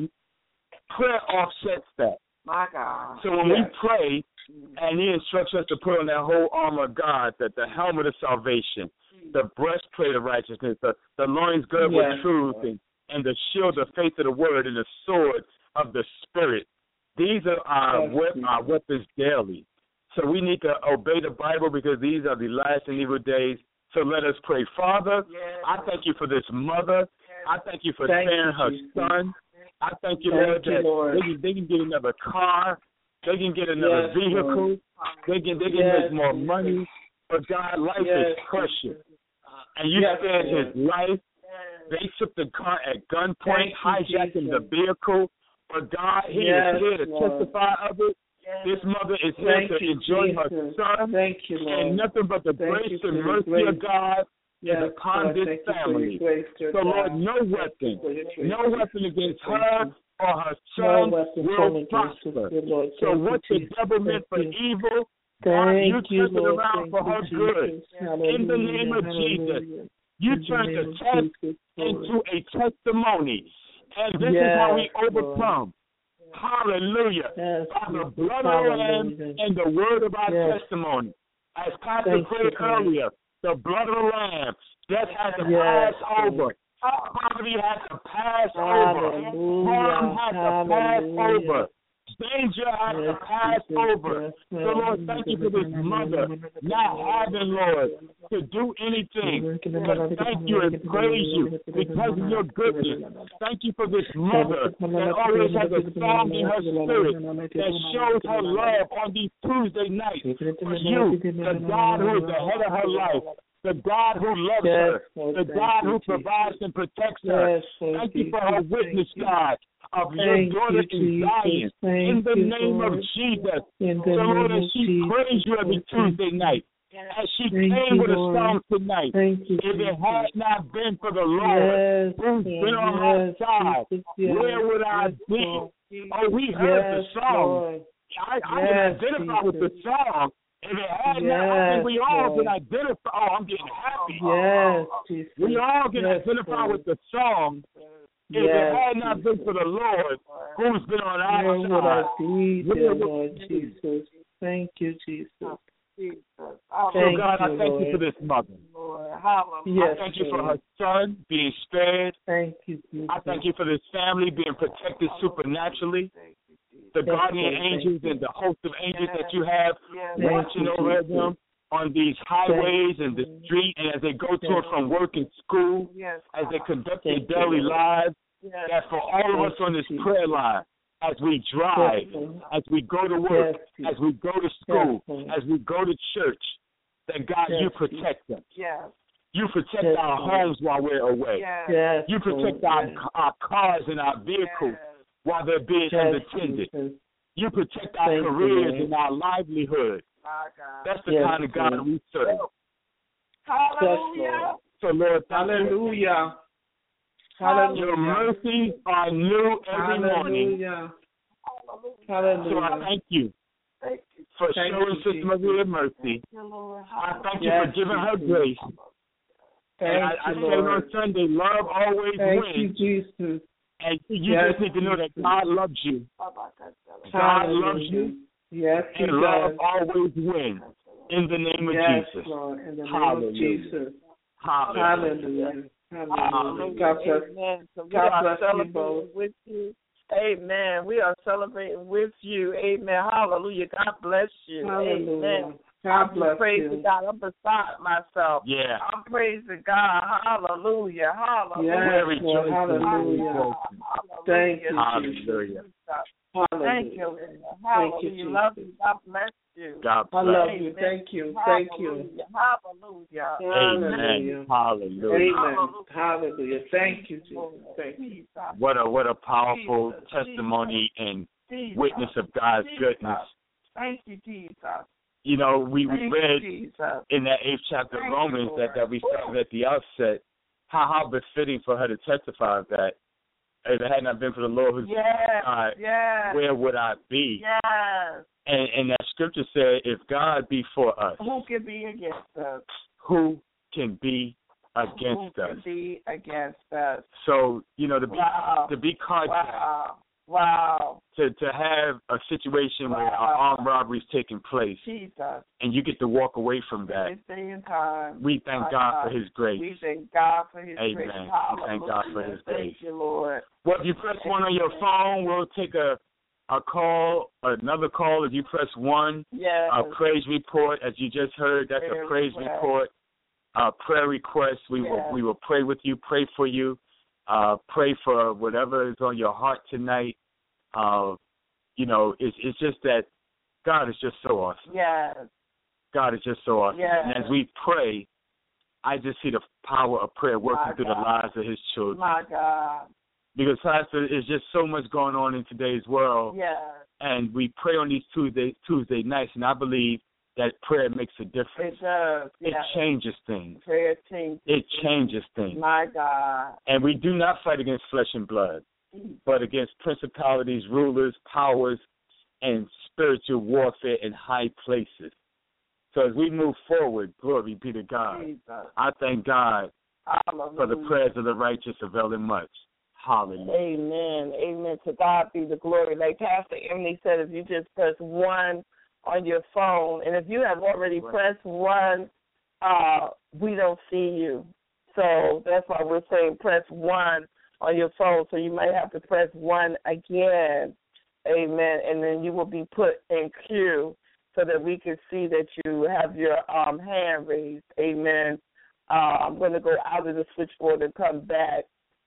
prayer offsets that. My God. So when yes. we pray and he instructs us to put on that whole armor of God, that the helmet of salvation, the breastplate of righteousness, the, the loins girded yes. with truth, and, and the shield of faith of the word, and the sword of the Spirit. These are our, yes. we- our weapons daily. So we need to obey the Bible because these are the last and evil days. So let us pray. Father, yes. I thank you for this mother. I thank you for thank sparing you, her Jesus. son. I thank you, thank Lord, you, that Lord. They, can, they can get another car. They can get another Yes, vehicle. They can they can Yes. make more money. But God, life Yes. is precious. And you Yes, spared Lord. his life. They took the car at gunpoint, Thank you, hijacking the Jesus. vehicle. But God, he Yes, is here to Lord. testify of it. This mother is here Thank to you, enjoy Jesus. her son. Thank you, Lord. And nothing but the Thank grace you for and your mercy grace. of God Yes, is upon Lord, this thank you for family. your grace, dear So, God. Lord, no Thank you weapon, for your grace. no weapon against Thank her you. or her No son weapon will formed against us, prosper. dear Lord. So Thank what you, the Jesus. devil meant for Thank you. evil, God, you Thank you, turned it Lord. around Thank for you, her good. Jesus. In the name of Hallelujah. Jesus, Hallelujah. you In the turned the name of test Jesus, Lord. into a testimony. And this is Yes, how we Lord. overcome. Hallelujah. Yes, By the Lord. blood of the Lamb Hallelujah. and the word of our Yes. testimony. As Pastor Thank prayed you, Lord. earlier, the blood of the Lamb, death has to Yes, pass over. Lord. Poverty has to pass over. Hallelujah. Harm has to pass Hallelujah. over. Danger has Yes, to pass Jesus. over. Yes, So, Lord, thank you for this mother not having, Lord, to do anything. But thank you and praise you because of your goodness. Thank you for this mother that always has a song in her spirit that shows her love on these Tuesday nights for you, the God who is the head of her life, the God who loves her, the God who provides and protects her. Thank you for her witness, God, of your daughter in Zion. In the name of Jesus. So, Lord, as she prays you every Tuesday night, as she came with a song tonight, if it had not been for the Lord who's been on my side, where would I be? Oh, we heard the song. I, I can identify with the song. If it had not, I think we all can identify. Oh, I'm getting happy. Yes, Jesus. We all can Yes, identify Lord. with the song. If Yes, it had not been for the Lord who's been on our Where would I side, be, where dear would Lord we be? Jesus? Thank you, Jesus. Jesus. So, Thank God, I you, thank Lord. you for this mother. Lord. Hallelujah. Yes, I thank you for Lord. her son being spared. Thank you, Jesus. I thank you for this family being protected supernaturally. The Thank you, Jesus. Yes, guardian Lord. angels and the host of angels that you have Yes. Thank watching you, over Jesus. them on these highways and the street, and as they go to and from work and school, Yes. as they conduct their Thank you, daily Lord. lives, Yes. that for all of us on this Thank you, prayer line, as we drive, Yes, Lord. as we go to work, Yes, as we go to school, Lord. as we go to church, that God, Yes, you protect us. Yes. You protect Yes, our Lord. homes while we're away. Yes. Yes, You protect Lord. our, Yes. our cars and our vehicles Yes. while they're being Yes, unattended. Jesus. You protect our Thank you, careers Lord. and our livelihood. My God. That's the Yes, kind of God Lord. we serve. Hallelujah. So, Lord, thank you. Hallelujah. Your Hallelujah. mercies are new every morning. Hallelujah. So I Hallelujah. thank you Thank you, for Thank showing you, Sister Jesus. Maria mercy. Lord. I thank you Yes, for giving her Jesus. grace. Thank And I, I you, say Lord. on Sunday, love always Thank wins. you, Jesus. And you Yes, just need to know that God loves you. God Hallelujah. loves you. Yes, He And love does. always wins. In the name of Yes, Jesus. Lord. In the name Hallelujah. of Jesus. Hallelujah. Hallelujah. Hallelujah. God bless. Amen. So we God are bless you celebrating both. with you. Amen. We are celebrating with you. Amen. Hallelujah. God bless you. Hallelujah. Amen. God I'm bless praising you. God. I'm beside myself. Yeah. I'm praising God. Hallelujah. Hallelujah. Yes, We're Lord. rejoicing. Hallelujah. We're Thank you, Hallelujah. Thank Hallelujah. you, Linda. Thank you, Hallelujah. Love you. Jesus. God bless you. God I bless. love you. Thank you. Thank you. Hallelujah. Hallelujah. Amen. Hallelujah. Amen. Hallelujah. Thank you, Jesus. Thank you. What a what a powerful Jesus, testimony and Jesus. witness of God's Jesus. goodness. Thank you, Jesus. You know, we, we Thank read you, Jesus. in that eighth chapter of Thank you, Romans that, Lord. that we started at the outset, how how befitting for her to testify of that. If it had not been for the Lord who's Yes. God, Yes. where would I be? Yes. And, and that scripture said, if God be for us, Who can be against us? who can be against Who us? can be against us? So, you know, to be Wow. to be carjacked, Wow. Wow. to to have a situation where Wow. armed robbery is taking place, Jesus. and you get to walk away from that. This day and time. We thank My God God. for His grace. We thank God for His Amen. grace. We thank God for His grace. Thank you, Lord. Well, if you press one on your phone, we'll take a a call, another call. If you press one, Yes. a praise report, as you just heard, that's Prayer a praise request. report. A prayer request. We Yes. will we will pray with you, pray for you, uh, pray for whatever is on your heart tonight. Uh, you know, it's, it's just that God is just so awesome. Yes. God is just so awesome. Yes. And as we pray, I just see the power of prayer working My through God. the lives of his children. My God. Because, Pastor, there's just so much going on in today's world. Yes. And we pray on these Tuesday Tuesday nights, and I believe that prayer makes a difference. It does. It Yes. changes things. Prayer changes. It changes things. My God. And we do not fight against flesh and blood, but against principalities, rulers, powers, and spiritual warfare in high places. So as we move forward, glory be to God. Jesus. I thank God Hallelujah. for the prayers of the righteous availing much. Hallelujah. Amen. Amen. To God be the glory. Like Pastor Emily said, if you just press one on your phone, and if you have already Right. pressed one, uh, we don't see you. So that's why we're saying press one on your phone. So you might have to press one again. Amen. And then you will be put in queue so that we can see that you have your um, hand raised. Amen. Uh, I'm going to go out of the switchboard and come back.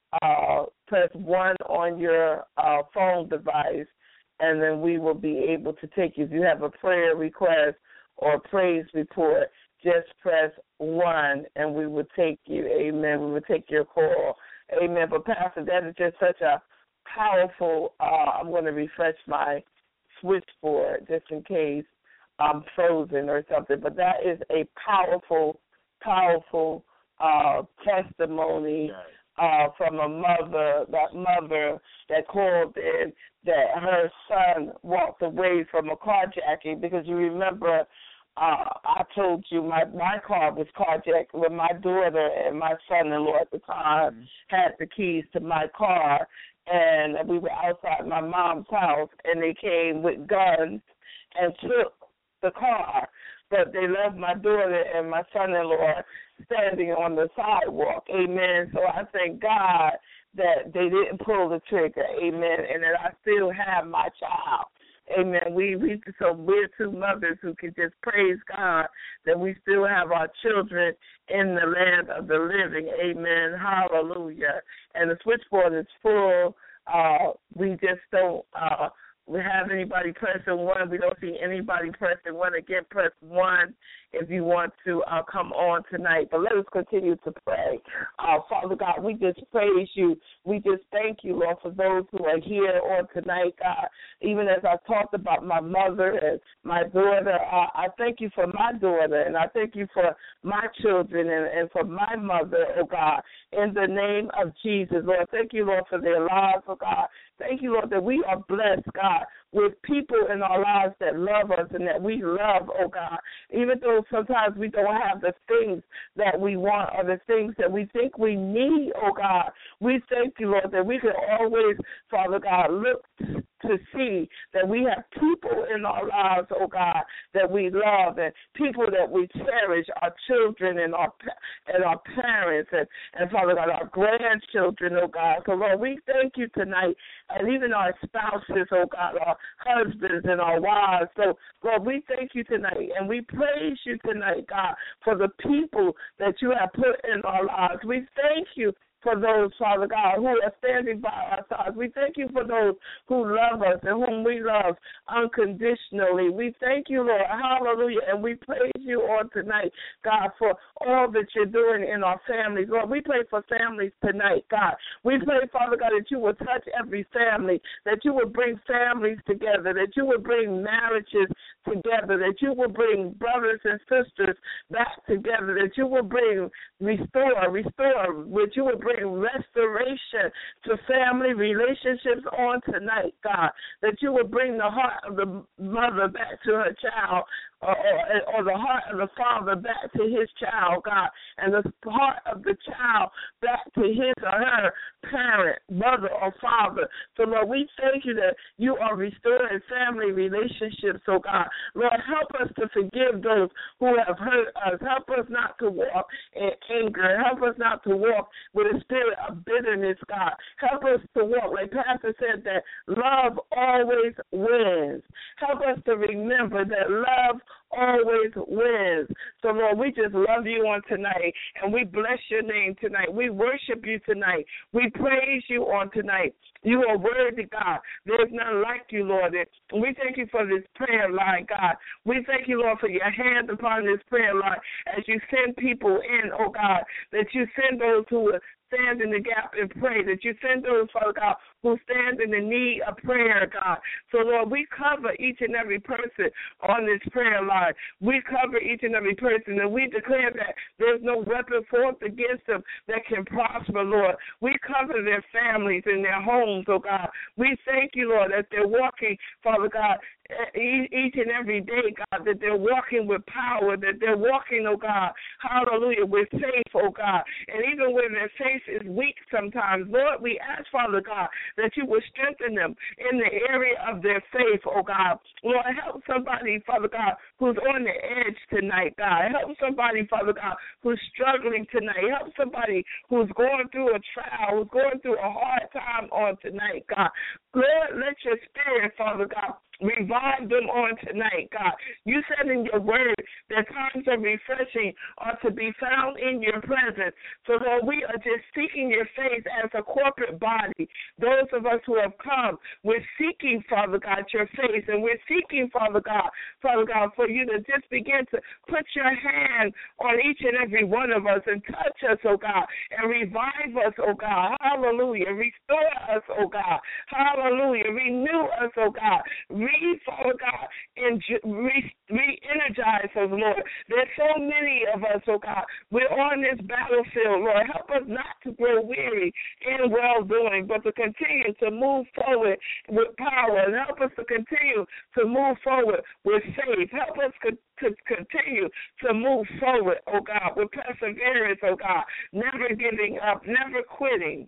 Uh, press one on your uh, phone device, and then we will be able to take you. If you have a prayer request or a praise report, just press one, and we will take you. Amen. We will take your call. Amen. But, Pastor, that is just such a powerful, uh, I'm going to refresh my switchboard just in case I'm frozen or something. But that is a powerful, powerful uh, testimony. Yes. Uh, from a mother, that mother that called in that her son walked away from a carjacking, because you remember uh, I told you my, my car was carjacked when my daughter and my son-in-law at the time mm-hmm. had the keys to my car, and we were outside my mom's house, and they came with guns and took the car. But they left my daughter and my son-in-law standing on the sidewalk. Amen. So I thank God that they didn't pull the trigger. Amen. And that I still have my child. Amen. We we so we're two mothers who can just praise God that we still have our children in the land of the living. Amen. Hallelujah. And the switchboard is full. Uh, we just don't uh, we have anybody pressing one. We don't see anybody pressing one. Again, press one if you want to uh, come on tonight. But let us continue to pray. Uh, Father God, we just praise you. We just thank you, Lord, for those who are here on tonight, God. Even as I talked about my mother and my daughter, uh, I thank you for my daughter, and I thank you for my children and, and for my mother, oh God, in the name of Jesus, Lord. Thank you, Lord, for their lives, oh God. Thank you, Lord, that we are blessed, God, with people in our lives that love us and that we love, oh God, even though sometimes we don't have the things that we want or the things that we think we need, oh God. We thank you, Lord, that we can always, Father God, look to see that we have people in our lives, oh God, that we love, and people that we cherish, our children and our and our parents and, and Father God, our grandchildren, oh God. So, Lord, we thank you tonight, and even our spouses, oh God, our husbands and our wives. So, Lord, we thank you tonight, and we praise you tonight, God, for the people that you have put in our lives. We thank you for those, Father God, who are standing by our sides. We thank you for those who love us and whom we love unconditionally. We thank you, Lord, hallelujah, and we praise you on tonight, God, for all that you're doing in our families. Lord, we pray for families tonight, God. We pray, Father God, that you will touch every family, that you will bring families together, that you will bring marriages together, that you will bring brothers and sisters back together, that you will bring, restore, restore, that you will bring restoration to family relationships on tonight, God, that you will bring the heart of the mother back to her child, or, or, or the heart of the father back to his child, God, and the heart of the child back to his or her parent, mother or father. So, Lord, we thank you that you are restoring family relationships, oh God. Lord, help us to forgive those who have hurt us. Help us not to walk in anger. Help us not to walk with a spirit of bitterness, God. Help us to walk, like Pastor said, that love always wins. Help us to remember that love always wins. So, Lord, we just love you on tonight, and we bless your name tonight. We worship you tonight. We praise you on tonight. You are worthy, God. There's none like you, Lord. And we thank you for this prayer line, God. We thank you, Lord, for your hand upon this prayer line as you send people in, oh God, that you send those who will stand in the gap and pray, that you send those, Father God, who stand in the need of prayer, God. So, Lord, we cover each and every person on this prayer line. We cover each and every person, and we declare that there's no weapon formed against them that can prosper, Lord. We cover their families and their homes, oh God. We thank you, Lord, that they're walking, Father God, each and every day, God, that they're walking with power, that they're walking, oh God, hallelujah, with faith, oh God. And even when their faith is weak sometimes, Lord, we ask, Father God, that you would strengthen them in the area of their faith, oh God. Lord, help somebody, Father God, who's on the edge tonight, God. Help somebody, Father God, who's struggling tonight. Help somebody who's going through a trial, who's going through a hard time on tonight, God. Lord, let your spirit, Father God, revive them on tonight, God. You said in your word that times of refreshing are to be found in your presence. So, Lord, we are just seeking your face as a corporate body. Those of us who have come, we're seeking, Father God, your face, and we're seeking, Father God, Father God, for you to just begin to put your hand on each and every one of us and touch us, oh God, and revive us, oh God. Hallelujah. Restore us, oh God. Hallelujah. Renew us, oh God. Re, Father God, and re, re-energize us, Lord. There's so many of us, oh God. We're on this battlefield, Lord. Help us not to grow weary in well-doing, but to continue to move forward with power, and help us to continue to move forward with faith. Help us to to continue to move forward, oh God, with perseverance, oh God, never giving up, never quitting,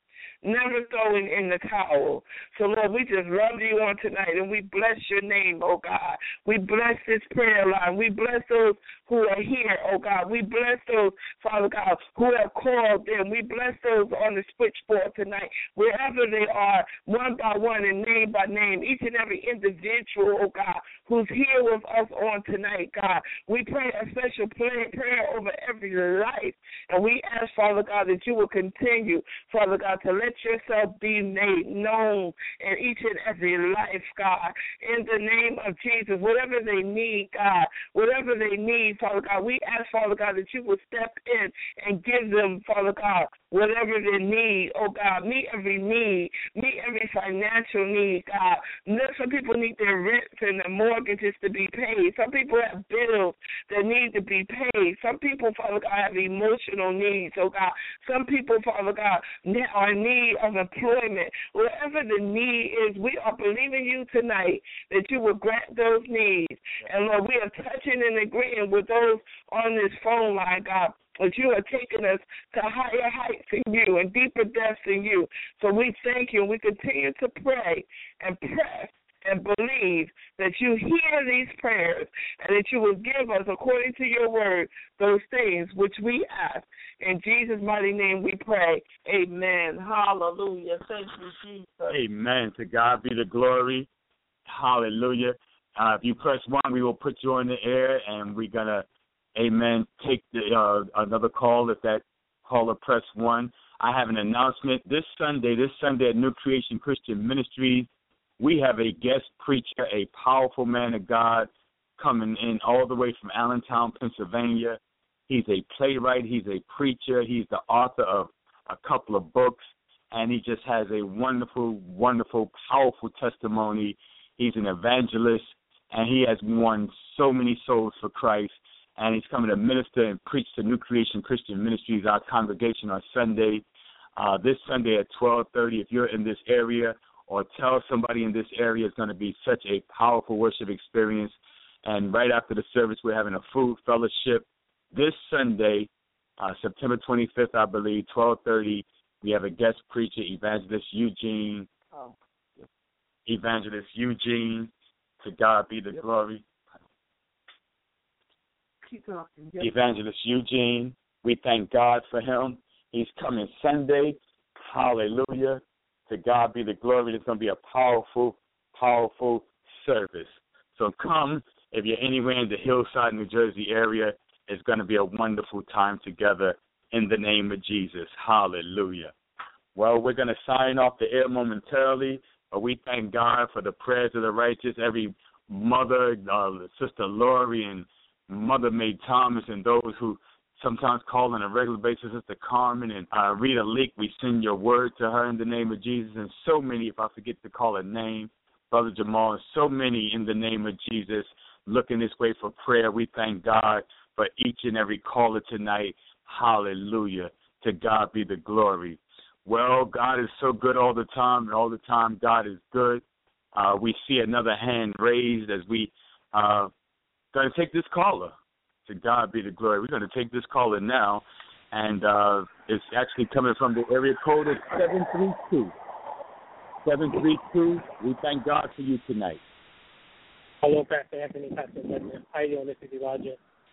never throwing in the towel. So, Lord, we just love you on tonight, and we bless your name, oh God. We bless this prayer line. We bless those who are here, oh God. We bless those, Father God, who have called in. We bless those on the switchboard tonight, wherever they are, one by one and name by name, each and every individual, oh God, who's here with us on tonight, God. We pray a special prayer, prayer over every life, and we ask, Father God, that you will continue, Father God, to let Let yourself be made known in each and every life, God. In the name of Jesus, whatever they need, God, whatever they need, Father God, we ask, Father God, that you would step in and give them, Father God, whatever they need, oh God. Meet every need, meet every financial need, God. Some people need their rents and their mortgages to be paid. Some people have bills that need to be paid. Some people, Father God, have emotional needs, oh God. Some people, Father God, are in need of employment. Whatever the need is, we are believing you tonight that you will grant those needs. And Lord, we are touching and agreeing with those on this phone line, God, that you are taking us to higher heights in you and deeper depths in you. So we thank you, and we continue to pray and press and believe that you hear these prayers and that you will give us, according to your word, those things which we ask. In Jesus' mighty name we pray. Amen. Hallelujah. Thank you, Jesus. Amen. To God be the glory. Hallelujah. Uh, if you press one, we will put you on the air, and we're going to, amen, take the, uh, another call if that caller press one. I have an announcement. This Sunday, this Sunday at New Creation Christian Ministries, we have a guest preacher, a powerful man of God, coming in all the way from Allentown, Pennsylvania. He's a playwright. He's a preacher. He's the author of a couple of books, and he just has a wonderful, wonderful, powerful testimony. He's an evangelist, and he has won so many souls for Christ, and he's coming to minister and preach to New Creation Christian Ministries, our congregation, on Sunday, uh, this Sunday at twelve thirty. If you're in this area, or tell somebody in this area, it's going to be such a powerful worship experience. And right after the service, we're having a food fellowship. This Sunday, uh, September twenty-fifth, I believe, twelve thirty, we have a guest preacher, Evangelist Eugene. Oh. Evangelist Eugene, to God be the yep. glory. Keep talking. Yep. Evangelist Eugene, we thank God for him. He's coming Sunday. Hallelujah. To God be the glory. It's going to be a powerful, powerful service. So come If you're anywhere in the Hillside, New Jersey area, it's going to be a wonderful time together in the name of Jesus. Hallelujah. Well, we're going to sign off the air momentarily, but we thank God for the prayers of the righteous, every mother, uh, Sister Lori and Mother May Thomas, and those who sometimes call on a regular basis, Sister Carmen and uh, Rita Leak. We send your word to her in the name of Jesus, and so many, if I forget to call a name, Brother Jamal, and so many in the name of Jesus looking this way for prayer. We thank God for each and every caller tonight. Hallelujah. To God be the glory. Well, God is so good all the time, and all the time God is good. Uh, we see another hand raised as we uh, going to take this caller. To God be the glory. We're going to take this caller now, and uh, it's actually coming from the area code of seven three two. seven three two. We thank God for you tonight. Hello, Pastor Anthony, Pastor Edmund. How you doing? This is Elijah.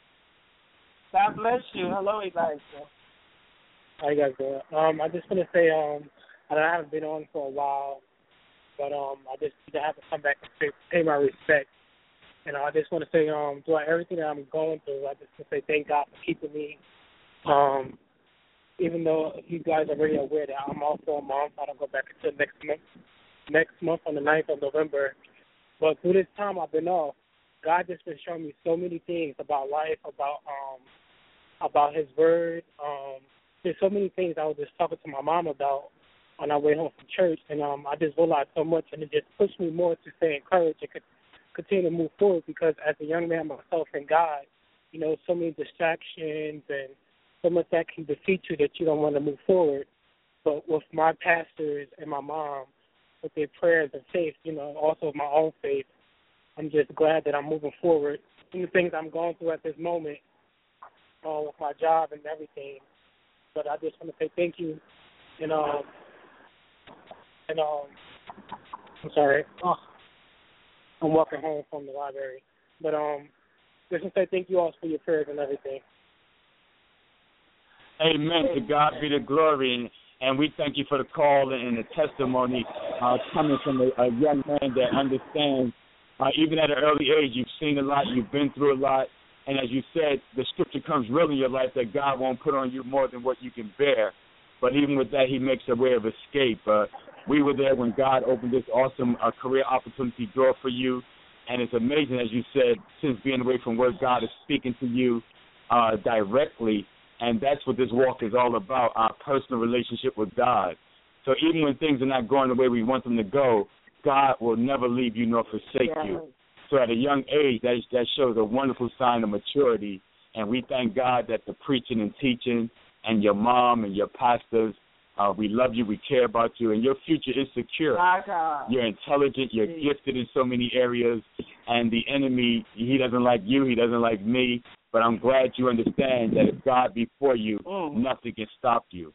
God bless you. Hello, Elijah. How you guys doing? Um, I just want to say, um, I haven't been on for a while, but um, I just have to come back and pay, pay my respect. And I just want to say, um, throughout everything that I'm going through, I just want to say thank God for keeping me. Um, even though you guys are already aware that I'm off for a month, I don't go back until next month. Next month on the ninth of November. But through this time I've been off, God just been showing me so many things about life, about um, about His Word. Um, there's so many things I was just talking to my mom about on our way home from church, and um, I just realized so much, and it just pushed me more to stay encouraged and continue to move forward, because as a young man myself in God, you know, so many distractions and so much that can defeat you that you don't want to move forward. But with my pastors and my mom, with their prayers and faith, you know, also my own faith, I'm just glad that I'm moving forward. And the things I'm going through at this moment uh, with my job and everything. But I just want to say thank you. And, um, and um, I'm sorry. Oh, I'm walking home from the library. But um, just want to say thank you all for your prayers and everything. Amen. To God be the glory. And we thank you for the call and the testimony uh, coming from a, a young man that understands, uh, even at an early age, you've seen a lot, you've been through a lot. And as you said, the scripture comes real in your life that God won't put on you more than what you can bear. But even with that, He makes a way of escape. Uh, we were there when God opened this awesome uh, career opportunity door for you. And it's amazing, as you said, since being away from where God is speaking to you uh, directly. And that's what this walk is all about, our personal relationship with God. So even when things are not going the way we want them to go, God will never leave you nor forsake yeah. you. So at a young age, that, that shows a wonderful sign of maturity. And we thank God that the preaching and teaching and your mom and your pastors, uh, we love you, we care about you, and your future is secure. You're intelligent, you're Jeez. gifted in so many areas, and the enemy, he doesn't like you, he doesn't like me, but I'm glad you understand that if God be for you, mm. nothing can stop you.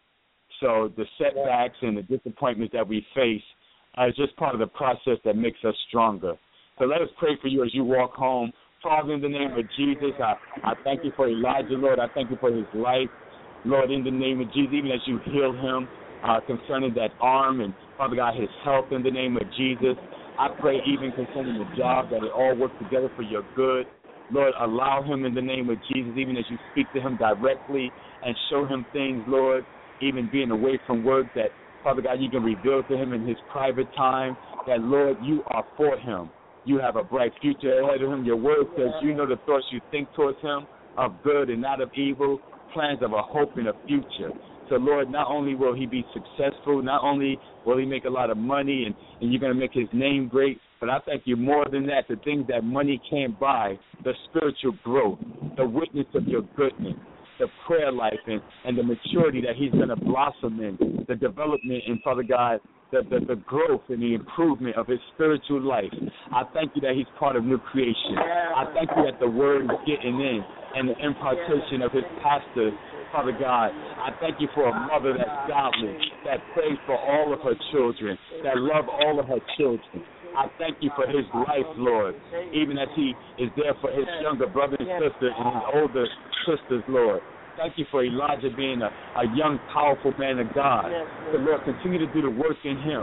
So the setbacks and the disappointments that we face uh, is just part of the process that makes us stronger. So let us pray for you as you walk home. Father, in the name of Jesus, I, I thank you for Elijah, Lord. I thank you for his life. Lord, in the name of Jesus, even as you heal him uh, concerning that arm and, Father God, his health in the name of Jesus, I pray even concerning the job that it all works together for your good. Lord, allow him in the name of Jesus, even as you speak to him directly and show him things, Lord, even being away from work that, Father God, you can reveal to him in his private time that, Lord, you are for him. You have a bright future ahead of him. Your word says you know the thoughts you think towards him of good and not of evil, plans of a hope and a future. So, Lord, not only will he be successful, not only will he make a lot of money and, and you're going to make his name great, but I thank you more than that, the things that money can't buy, the spiritual growth, the witness of your goodness, the prayer life, and, and the maturity that he's going to blossom in, the development in, Father God, the, the, the growth and the improvement of his spiritual life. I thank you that he's part of new creation. I thank you that the word is getting in and the impartation of his pastors, Father God. I thank you for a mother that's godly, that prays for all of her children, that love all of her children. I thank you for his life, Lord, even as he is there for his younger brother and sister and his older sisters, Lord. Thank you for Elijah being a, a young, powerful man of God. So, Lord, continue to do the work in him.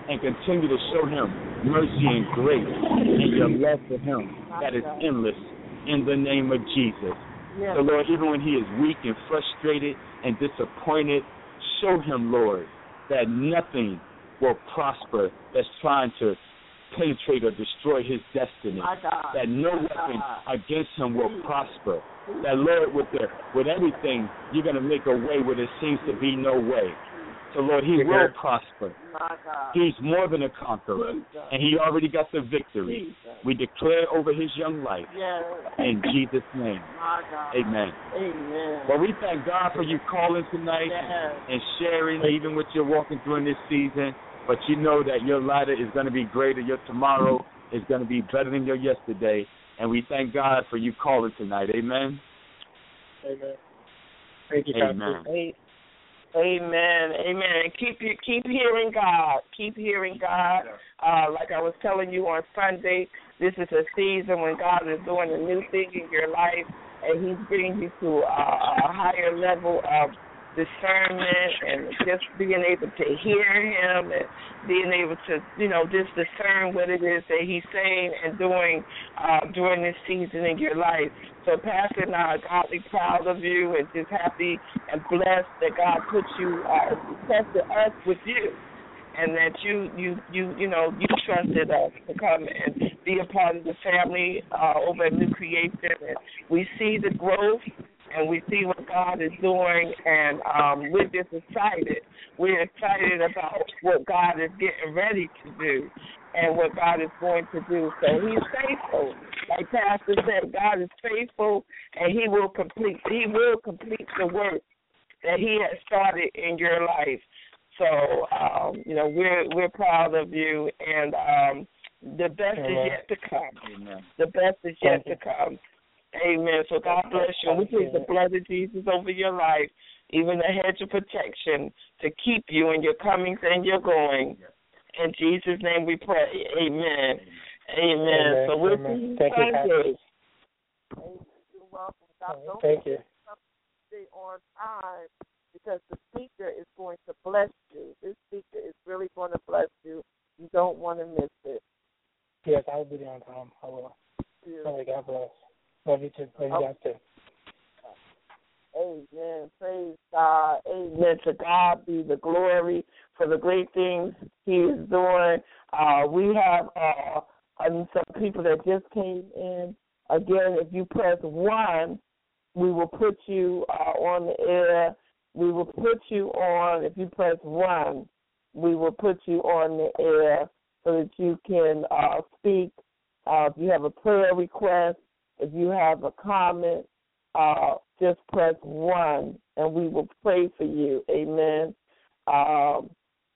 and continue to show him mercy and grace and your love for him that is endless in the name of Jesus. Yes. So, Lord, even when he is weak and frustrated and disappointed, show him, Lord, that nothing will prosper that's trying to penetrate or destroy his destiny. That no weapon against him will prosper. That, Lord, with the, with everything, you're going to make a way where there seems to be no way. So, Lord, he Amen. will prosper. He's more than a conqueror, and he already got the victory. We declare over his young life in Jesus' name. Amen. Amen. Well, we thank God for you calling tonight and, and sharing even what you're walking through in this season. But you know that your latter is going to be greater. Your tomorrow is going to be better than your yesterday. And we thank God for you calling tonight. Amen. Amen. Thank you, Amen. Pastor. Amen. Amen. Keep you keep hearing God. Keep hearing God. Uh, like I was telling you on Sunday, this is a season when God is doing a new thing in your life, and He's bringing you to a, a higher level of discernment and just being able to hear Him and being able to, you know, just discern what it is that He's saying and doing uh, during this season in your life. So, Pastor and I are godly proud of you and just happy and blessed that God put you, uh, trusted us with you, and that you, you, you, you know, you trusted us to come and be a part of the family uh, over at New Creation. And we see the growth, and we see what God is doing, and um, we're just excited. We're excited about what God is getting ready to do and what God is going to do. So He's faithful. Like Pastor said, God is faithful, and He will complete. He will complete the work that He has started in your life. So um, you know, we're we're proud of you, and um, the best Amen. Is yet to come. Amen. The best is yet Thank to come. Amen. So God bless you. We plead the blood of Jesus over your life, even a hedge of protection to keep you in your comings and your going. In Jesus' name we pray. Amen. Amen. Amen. So we'll see you Sunday. You're welcome. God bless Thank you. Stay on time, because the speaker is going to bless you. This speaker is really going to bless you. You don't want to miss it. Yes, I will be there on time. I will. Sorry, God bless. Love you too. Love you guys too. Amen. Praise God. Amen. To God be the glory for the great things He is doing. Uh, we have uh, some people that just came in. Again, if you press one, we will put you uh, on the air. We will put you on, if you press one, we will put you on the air so that you can uh, speak. Uh, if you have a prayer request, if you have a comment, uh, just press one, and we will pray for you. Amen. Um,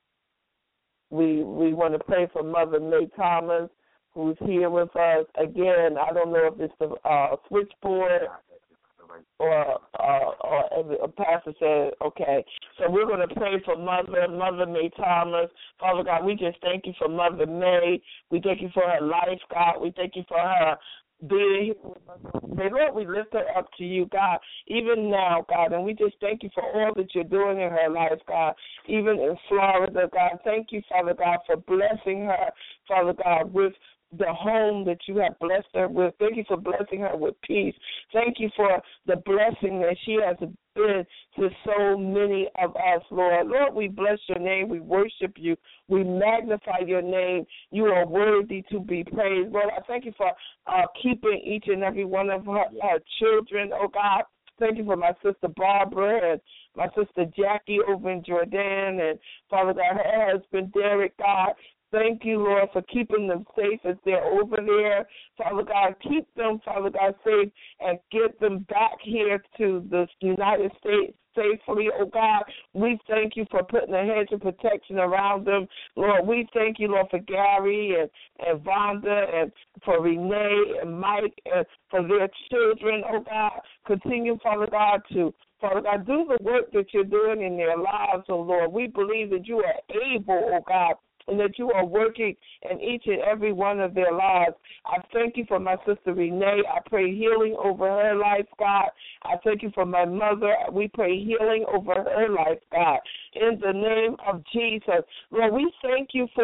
we we want to pray for Mother May Thomas, who's here with us. Again, I don't know if it's the uh, switchboard or, uh, or a pastor said, okay. So we're going to pray for Mother, Mother May Thomas. Father God, we just thank you for Mother May. We thank you for her life, God. We thank you for her being here with us. May Lord, we lift her up to you, God, even now, God, and we just thank you for all that you're doing in her life, God, even in Florida, God. Thank you, Father God, for blessing her, Father God, with the home that you have blessed her with. Thank you for blessing her with peace. Thank you for the blessing that she has been to so many of us, Lord. Lord, we bless your name. We worship you. We magnify your name. You are worthy to be praised. Lord, I thank you for uh, keeping each and every one of her, her children, oh God. Thank you for my sister Barbara and my sister Jackie over in Jordan, and Father God, her husband Derek, God. Thank you, Lord, for keeping them safe as they're over there. Father God, keep them, Father God, safe and get them back here to the United States safely. Oh, God, we thank you for putting a hedge of protection around them. Lord, we thank you, Lord, for Gary and, and Vonda and for Renee and Mike and for their children. Oh, God, continue, Father God, to Father God, do the work that you're doing in their lives, oh Lord. We believe that you are able, oh God, and that you are working in each and every one of their lives. I thank you for my sister Renee. I pray healing over her life, God. I thank you for my mother. We pray healing over her life, God. In the name of Jesus. Lord, we thank you for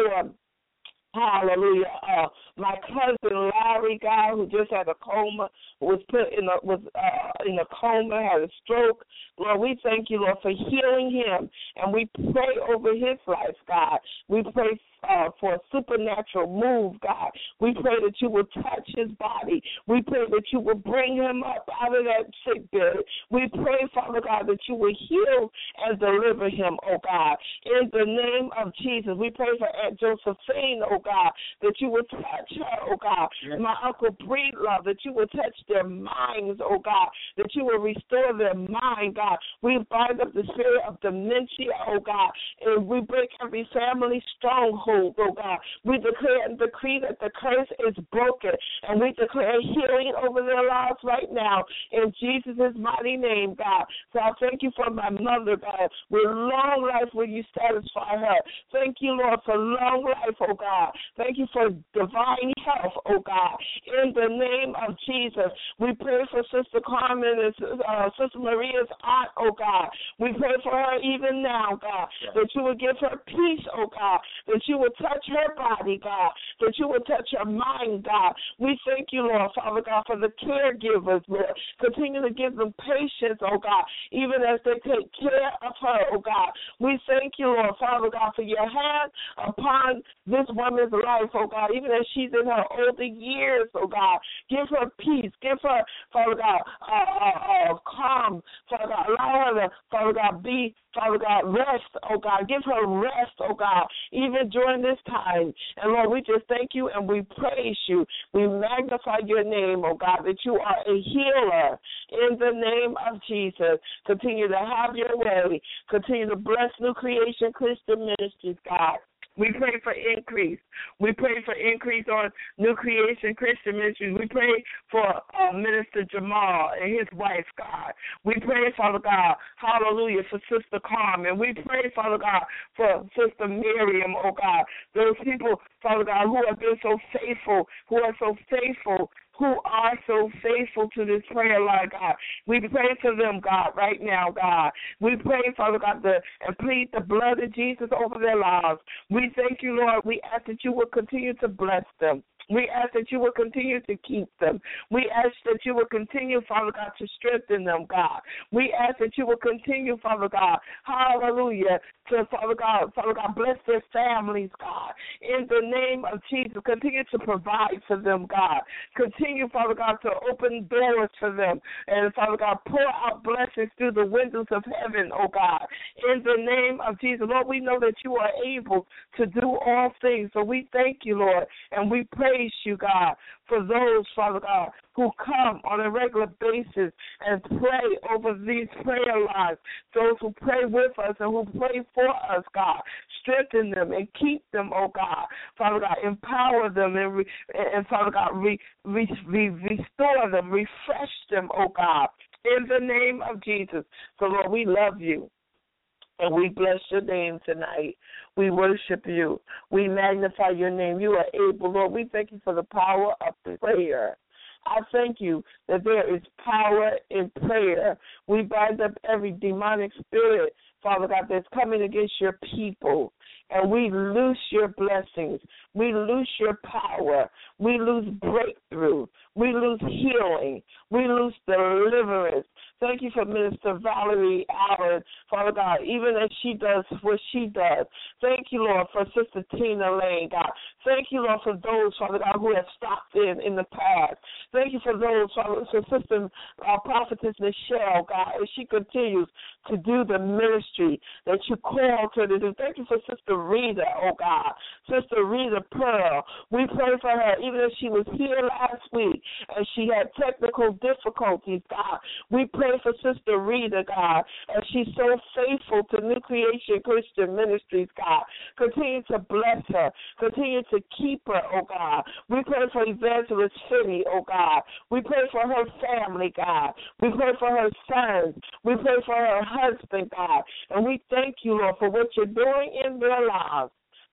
hallelujah. Uh, my cousin Larry, God, who just had a coma, was put in a was uh, in a coma, had a stroke. Lord, we thank you, Lord, for healing him, and we pray over his life, God. We pray uh, for a supernatural move, God. We pray that you will touch his body. We pray that you will bring him up out of that sick bed. We pray, Father God, that you will heal and deliver him, oh God. In the name of Jesus, we pray for Aunt Josephine, oh God, that you will touch her, oh God. Yes. My Uncle Breedlove, that you will touch their minds, oh God, that you will restore their mind, God. We bind up the spirit of dementia, oh God, and we break every family stronghold, oh God. We declare and decree that the curse is broken, and we declare healing over their lives right now in Jesus' mighty name, God. So I thank you for my mother, God. With long life will you satisfy her. Thank you, Lord, for long life, oh God. Thank you for divine health, oh God. In the name of Jesus, we pray for Sister Carmen and uh, Sister Maria's aunt, oh God. We pray for her even now, God, that you would give her peace, oh God, that you would touch her body, God, that you would touch her mind, God. We thank you, Lord, Father God, for the caregivers, Lord. Continue to give them patience, oh God, even as they take care of her, oh God. We thank you, Lord, Father God, for your hand upon this woman's life, oh God, even as she's in her older years, oh God. Give her peace. Give her, Father God, uh, uh, uh, calm, Father God. Allow her to, Father God, be, Father God, rest, oh God. Give her rest, oh God, even during this time. And Lord, we just thank you and we praise you. We magnify your name, oh God, that you are a healer in the name of Jesus. Continue to have your way. Continue to bless New Creation Christian Ministries, God. We pray for increase. We pray for increase on New Creation Christian Ministries. We pray for uh, Minister Jamal and his wife, God. We pray, Father God, hallelujah, for Sister Carmen. We pray, Father God, for Sister Miriam, oh God. Those people, Father God, who have been so faithful, who are so faithful, who are so faithful to this prayer line, God. We pray for them, God, right now, God. We pray, Father God, the, and plead the blood of Jesus over their lives. We thank you, Lord. We ask that you will continue to bless them. We ask that you will continue to keep them. We ask that you will continue, Father God, to strengthen them, God. We ask that you will continue, Father God, hallelujah, to, Father God, Father God, bless their families, God. In the name of Jesus, continue to provide for them, God. Continue, Father God, to open doors for them. And, Father God, pour out blessings through the windows of heaven, oh God. In the name of Jesus, Lord, we know that you are able to do all things. So we thank you, Lord, and we pray you, God, for those, Father God, who come on a regular basis and pray over these prayer lines, those who pray with us and who pray for us, God. Strengthen them and keep them, oh God. Father God, empower them and, re, and Father God, re, re, re, restore them, refresh them, oh God, in the name of Jesus. So, Lord, we love you. And we bless your name tonight. We worship you. We magnify your name. You are able, Lord. We thank you for the power of prayer. I thank you that there is power in prayer. We bind up every demonic spirit, Father God, that's coming against your people. And we loose your blessings. We loose your power. We lose breakthrough. We lose healing. We lose deliverance. Thank you for Minister Valerie Allen, Father God, even as she does what she does. Thank you, Lord, for Sister Tina Lane, God. Thank you, Lord, for those, Father God, who have stopped in in the past. Thank you for those, Father, for Sister uh, Prophetess Michelle, God, as she continues to do the ministry that you called her to do. Thank you for Sister Rita, oh God, Sister Rita Pearl. We pray for her, even as she was here last week and she had technical difficulties, God. We pray for Sister Rita, God, as she's so faithful to New Creation Christian Ministries, God. Continue to bless her. Continue to keep her, oh God. We pray for Evangelist Finney, oh God. We pray for her family, God. We pray for her sons. We pray for her husband, God. And we thank you, Lord, for what you're doing in their lives.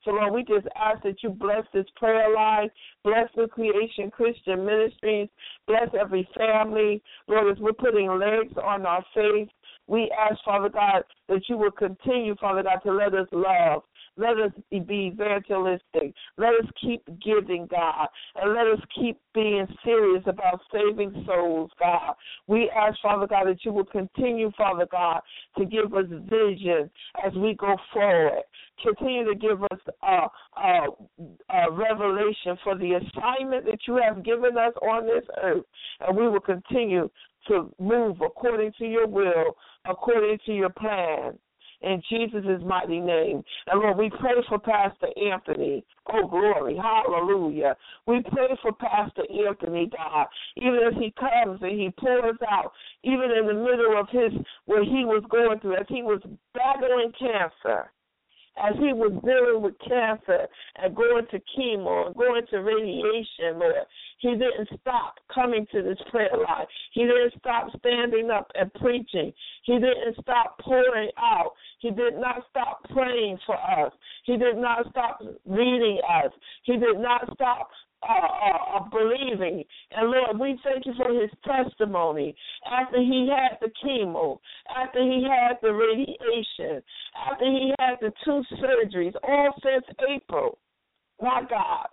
So, Lord, we just ask that you bless this prayer line, bless the Creation Christian Ministries, bless every family. Lord, as we're putting legs on our faith, we ask, Father God, that you will continue, Father God, to let us love. Let us be evangelistic. Let us keep giving, God. And let us keep being serious about saving souls, God. We ask, Father God, that you will continue, Father God, to give us vision as we go forward. Continue to give us a, a, a revelation for the assignment that you have given us on this earth. And we will continue to move according to your will, according to your plan. In Jesus' mighty name. And Lord, we pray for Pastor Anthony. Oh, glory. Hallelujah. We pray for Pastor Anthony, God, even as he comes and he pours out, even in the middle of his, where he was going through, as he was battling cancer, as he was dealing with cancer and going to chemo and going to radiation, Lord, he didn't stop coming to this prayer line. He didn't stop standing up and preaching. He didn't stop pouring out. He did not stop praying for us. He did not stop reading us. He did not stop Uh, uh, uh, believing. And Lord, we thank you for his testimony. After he had the chemo, after he had the radiation, after he had the two surgeries, all since April. My God,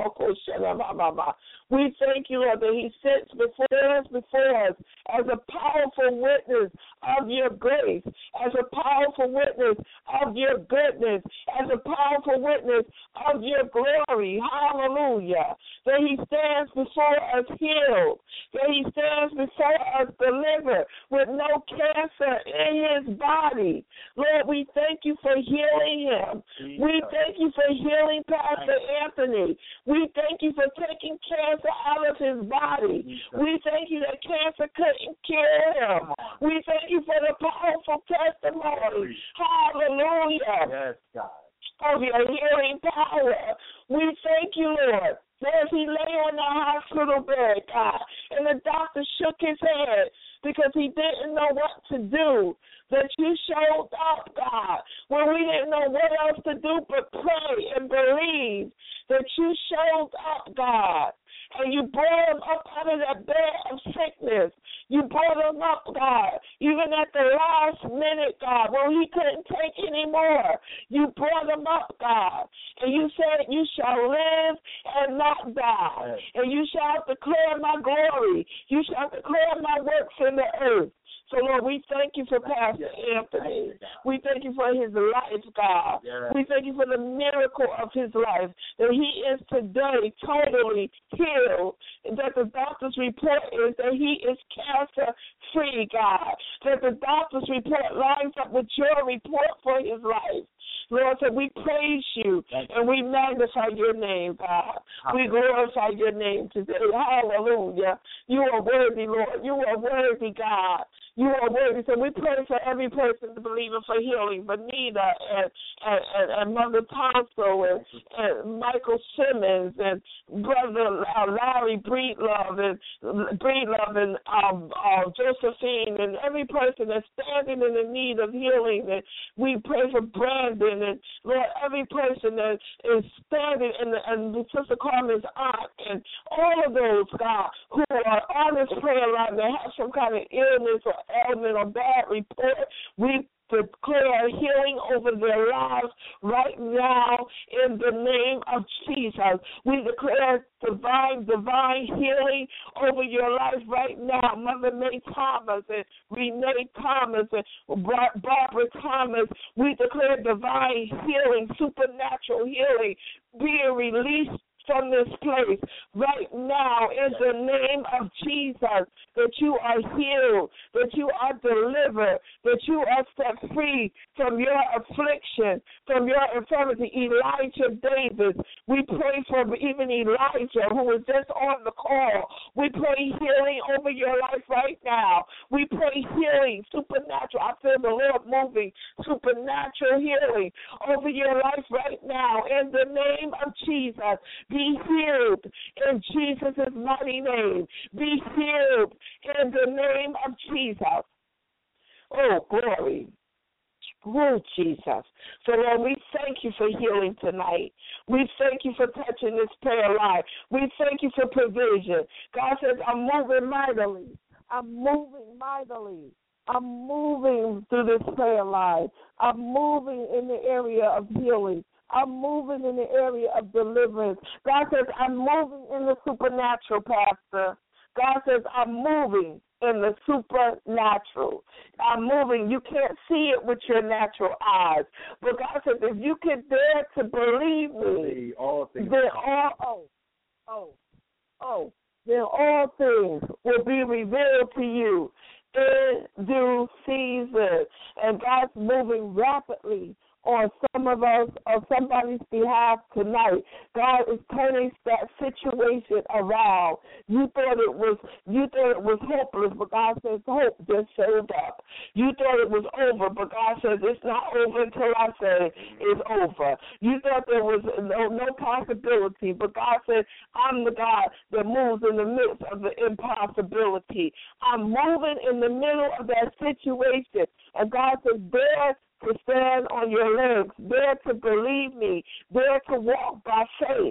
we thank you, Lord, that he sits before us, before us as a powerful witness of your grace, as a powerful witness of your goodness, as a powerful witness of your glory. Hallelujah. That he stands before us healed, that he stands before us delivered with no cancer in his body. Lord, we thank you for healing him. We thank you for healing Pastor Anthony. We thank you for taking cancer out of his body. We thank you that cancer couldn't kill him. We thank you for the powerful testimony. Hallelujah. Yes, God. Of your healing power. We thank you, Lord. As he lay on the hospital bed, God, and the doctor shook his head because he didn't know what to do, that you showed up, God, when we didn't know what else to do but pray and believe, that you showed up, God, and you brought him up out of that bed of sickness. You brought him up, God, even at the last minute, God, when he couldn't take any more. You brought him up, God, and you said you shall live and not die, and you shall declare my glory. You shall declare my works in the earth. So, Lord, we thank you for Pastor Anthony. We thank you for his life, God. We thank you for the miracle of his life, that he is today totally healed, and that the doctor's report is that he is cancer-free, God, that the doctor's report lines up with your report for his life. Lord, so we praise you and we magnify your name, God. We glorify your name today. Hallelujah. You are worthy, Lord. You are worthy, God. You are worthy. So we pray for every person to believe in for healing. Benita and, and, and, and Mother Tonso and, and Michael Simmons and Brother uh, Larry Breedlove and Breedlove and um, uh, Josephine and every person that's standing in the need of healing. And we pray for Brandon and Lord, every person that is standing in the and Sister Carmen's aunt and all of those, God, who are on this prayer line that have some kind of illness or ailment or bad report, we declare healing over their lives right now in the name of Jesus. We declare divine, divine healing over your life right now. Mother May Thomas and Renee Thomas and Barbara Thomas, we declare divine healing, supernatural healing being released from this place right now in the name of Jesus, that you are healed, that you are delivered, that you are set free from your affliction, from your infirmity. Elijah Davis, we pray for even Elijah, who was just on the call. We pray healing over your life right now. We pray healing, supernatural. I feel the Lord moving, supernatural healing over your life right now in the name of Jesus. Be healed in Jesus' mighty name. Be healed in the name of Jesus. Oh, glory. Oh, Jesus. So, Lord, we thank you for healing tonight. We thank you for touching this prayer life. We thank you for provision. God says, I'm moving mightily. I'm moving mightily. I'm moving through this prayer life. I'm moving in the area of healing. I'm moving in the area of deliverance. God says, I'm moving in the supernatural, Pastor. God says, I'm moving in the supernatural. I'm moving. You can't see it with your natural eyes. But God says, if you can dare to believe me, all things. then all, oh, oh, oh, then all things will be revealed to you in due season. And God's moving rapidly on some of us, on somebody's behalf tonight. God is turning that situation around. You thought it was you thought it was hopeless, but God says hope just showed up. You thought it was over, but God says it's not over until I say it's over. You thought there was no, no possibility, but God says I'm the God that moves in the midst of the impossibility. I'm moving in the middle of that situation, and God says there to stand on your legs, dare to believe me, dare to walk by faith.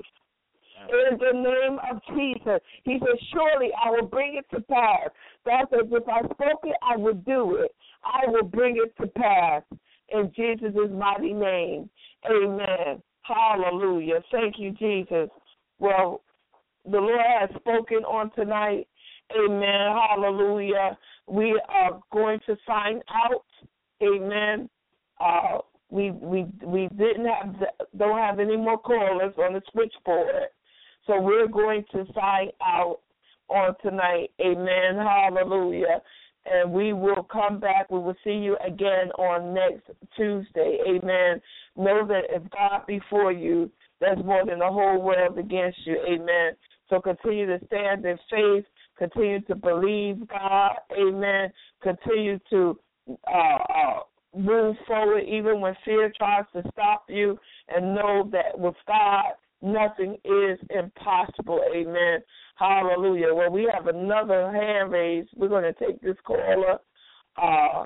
In the name of Jesus. He said, surely I will bring it to pass. God says, if I spoke it, I will do it. I will bring it to pass. In Jesus' mighty name. Amen. Hallelujah. Thank you, Jesus. Well, the Lord has spoken on tonight. Amen. Hallelujah. We are going to sign out. Amen. Uh, we we we didn't have don't have any more callers on the switchboard, so we're going to sign out on tonight. Amen. Hallelujah. And we will come back. We will see you again on next Tuesday. Amen. Know that if God be for you, there's more than the whole world against you. Amen. So continue to stand in faith. Continue to believe God. Amen. Continue to uh, uh move forward even when fear tries to stop you, and know that with God, nothing is impossible. Amen. Hallelujah. Well, we have another hand raised. We're going to take this caller. Uh,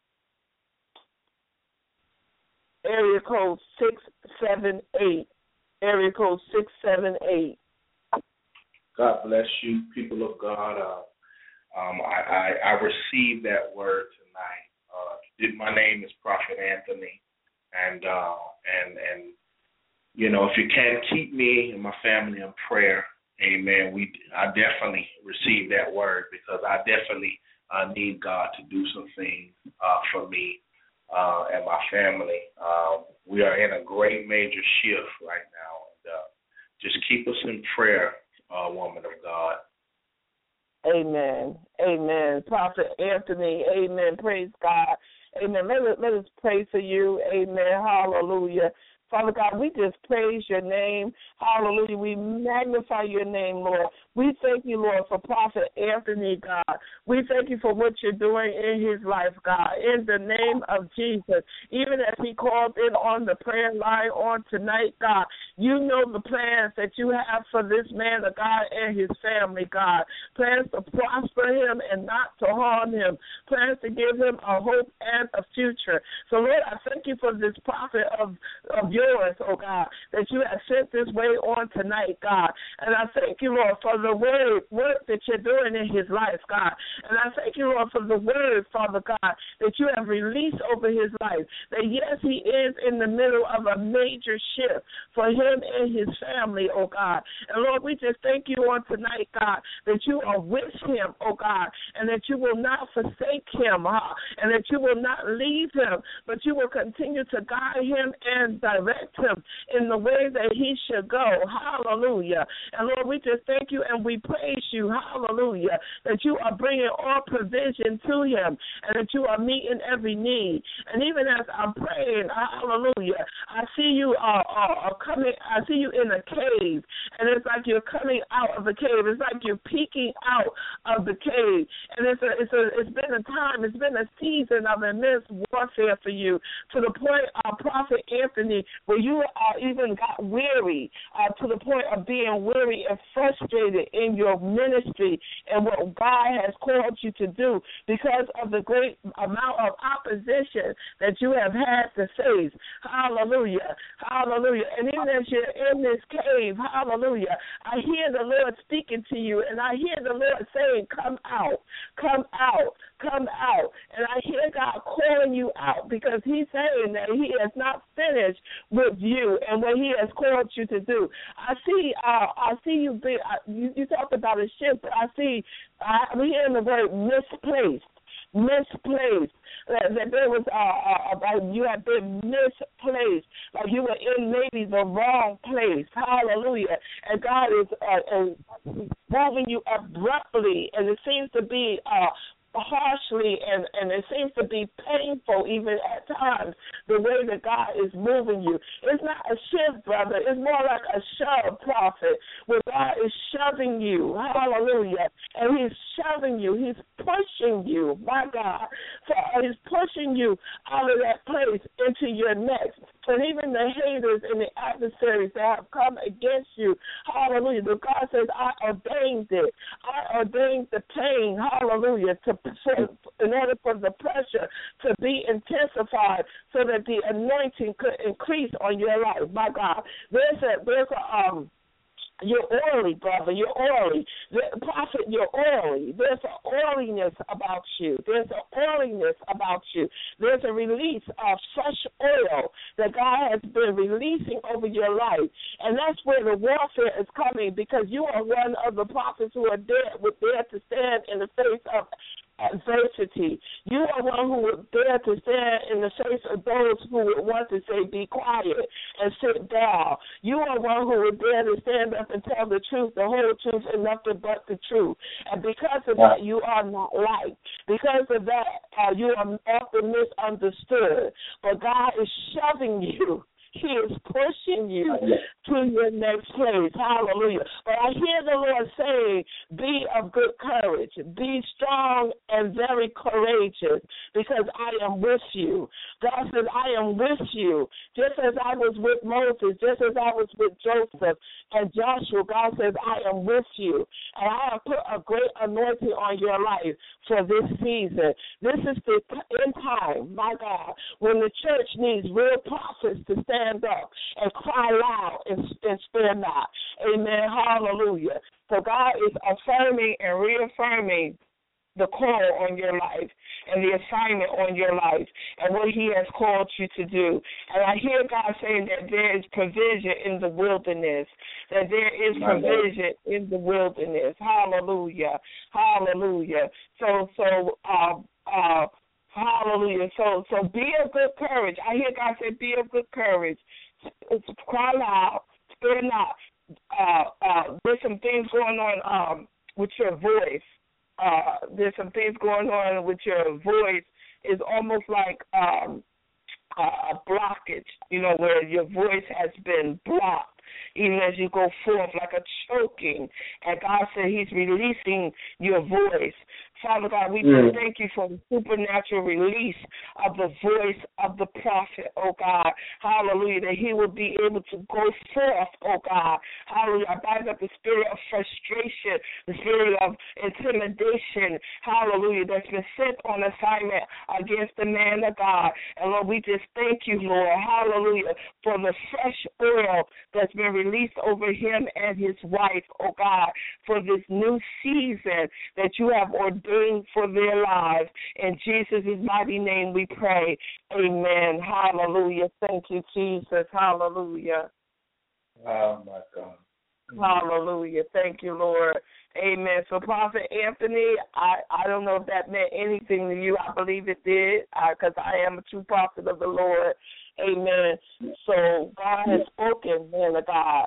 area code six seven eight. Area code six seven eight. God bless you, people of God. Uh, um, I, I, I received that word tonight. Uh, my name is Prophet Anthony, and uh, and and you know, if you can keep me and my family in prayer, amen. We I definitely received that word, because I definitely uh, need God to do some things uh, for me uh, and my family. Uh, we are in a great major shift right now, and uh, just keep us in prayer, uh, woman of God. Amen. Amen. Prophet Anthony, amen. Praise God. Amen. Let us, let us pray for you. Amen. Hallelujah. Father God, we just praise your name. Hallelujah. We magnify your name, Lord. We thank you, Lord, for Prophet Anthony, God. We thank you for what you're doing in his life, God. In the name of Jesus, even as he called in on the prayer line on tonight, God, you know the plans that you have for this man of God and his family, God. Plans to prosper him and not to harm him. Plans to give him a hope and a future. So, Lord, I thank you for this prophet of, of yours, oh God, that you have sent this way on tonight, God. And I thank you, Lord, for the word, work that you're doing in his life, God. And I thank you, Lord, for the word, Father God, that you have released over his life. That, yes, he is in the middle of a major shift for him and his family, oh God. And, Lord, we just thank you on tonight, God, that you are with him, oh God, and that you will not forsake him, huh? And that you will not leave him, but you will continue to guide him and direct him in the way that he should go. Hallelujah. And, Lord, we just thank you and we praise you, hallelujah, that you are bringing all provision to him and that you are meeting every need. And even as I'm praying, hallelujah, I see you are, are, are coming, I see you in a cave, and it's like you're coming out of the cave. It's like you're peeking out of the cave. And it's a, it's a, it's been a time, it's been a season of immense warfare for you, to the point our Prophet Anthony, where you uh, even got weary uh, to the point of being weary and frustrated in your ministry and what God has called you to do because of the great amount of opposition that you have had to face. Hallelujah. Hallelujah. And even as you're in this cave, hallelujah, I hear the Lord speaking to you, and I hear the Lord saying, come out, come out, come out. And I hear God calling you out because he's saying that he has not finished with you and what he has called you to do. I see uh, I see you, be, uh, you, you talked about a ship, but I see, I'm hearing the word misplaced. Misplaced, that, that there was, uh, uh, you have been misplaced, like you were in maybe the wrong place. Hallelujah. And God is uh, uh, moving you abruptly, and it seems to be uh, harshly, and, and it seems to be painful even at times, the way that God is moving you. It's not a shift, brother. It's more like a shove, prophet, where God is shoving you. Hallelujah. And he's shoving you. He's pushing you, my God. So he's pushing you out of that place into your next. And even the haters and the adversaries that have come against you, hallelujah, but God says, I ordained it. I ordained the pain, hallelujah, to in order for the pressure to be intensified so that the anointing could increase on your life. My God, there's a, there's a, um, you're oily, brother. You're oily. The prophet, you're oily. There's an oiliness about you. There's an oiliness about you. There's a release of fresh oil that God has been releasing over your life. And that's where the warfare is coming, because you are one of the prophets who are there, with there to stand in the face of adversity. You are one who would dare to stand in the face of those who would want to say, be quiet and sit down. You are one who would dare to stand up and tell the truth, the whole truth, and nothing but the truth. And because of that, you are not liked. Because of that, uh, you are often misunderstood. But God is shoving you. He is pushing you to your next place. Hallelujah. But I hear the Lord saying, be of good courage. Be strong and very courageous, because I am with you. God says, I am with you. Just as I was with Moses, just as I was with Joseph and Joshua, God says, I am with you. And I have put a great anointing on your life for this season. This is the end time, my God, when the church needs real prophets to stand Stand up and cry loud and, and spare not. Amen. Hallelujah. So God is affirming and reaffirming the call on your life and the assignment on your life and what he has called you to do. And I hear God saying that there is provision in the wilderness, that there is provision in the wilderness. Hallelujah. Hallelujah. So, so, uh, uh, hallelujah. So so be of good courage. I hear God say, be of good courage. Cry loud. Spare not. Uh, uh, there's some things going on um, with your voice. Uh, there's some things going on with your voice. It's almost like um, a blockage, you know, where your voice has been blocked, even as you go forth, like a choking. And God said he's releasing your voice. Father God, we mm. thank you for the supernatural release of the voice of the prophet, oh God. Hallelujah, that he will be able to go forth, oh God. Hallelujah. I bind up the spirit of frustration, the spirit of intimidation, hallelujah, that's been sent on assignment against the man of God. And Lord, we just thank you, Lord, hallelujah, for the fresh oil that's been released over him and his wife, oh God, for this new season that you have ordained for their lives. In Jesus' mighty name we pray. Amen. Hallelujah. Thank you, Jesus. Hallelujah. Oh, my God. Hallelujah. Thank you, Lord. Amen. So, Prophet Anthony, I, I don't know if that meant anything to you. I believe it did, because I, I am a true prophet of the Lord. Amen. So, God has spoken, man of God.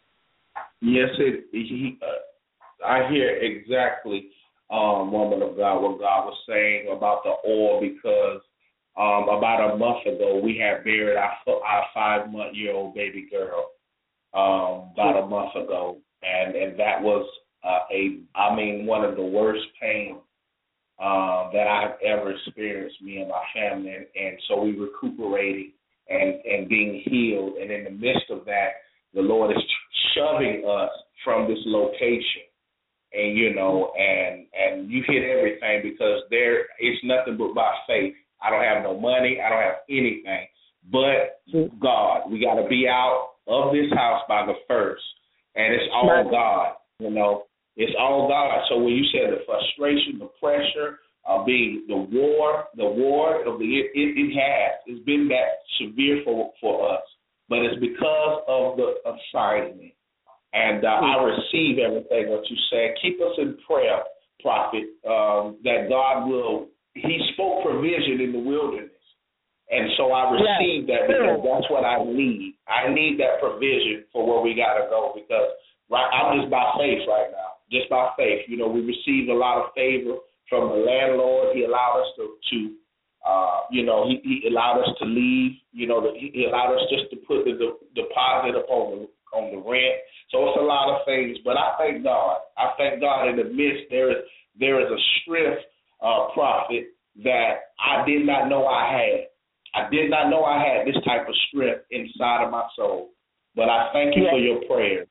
Yes, it, he, uh, I hear exactly, um, woman of God, what God was saying about the oil, because um, about a month ago we had buried our, our five-month-year-old baby girl um, about a month ago, and, and that was uh, a, I mean, one of the worst pain uh, that I've ever experienced, me and my family, and, and so we recuperating and, and being healed. And in the midst of that, the Lord is shoving us from this location. And, you know, and and you hit everything because there it's nothing but by faith. I don't have no money. I don't have anything but God. We got to be out of this house by the first. And it's all God, you know. It's all God. So when you said the frustration, the pressure, uh, being the war, the war of the it, it, it has. It's been that severe for for us. But it's because of the assignment. And uh, I receive everything what you said. Keep us in prayer, Prophet, um, that God will, he spoke provision in the wilderness. And so I receive that because that's what I need. I need that provision for where we got to go because right, I'm just by faith right now, just by faith. You know, we received a lot of favor from the landlord. He allowed us to, to uh, you know, he, he allowed us to leave. You know, the, he allowed us just to put the, the deposit upon the on the rent. So it's a lot of things, but I thank God. I thank God in the midst there is there is a strength, uh, Prophet, that I did not know I had. I did not know I had this type of strength inside of my soul. But I thank you yes. for your prayer.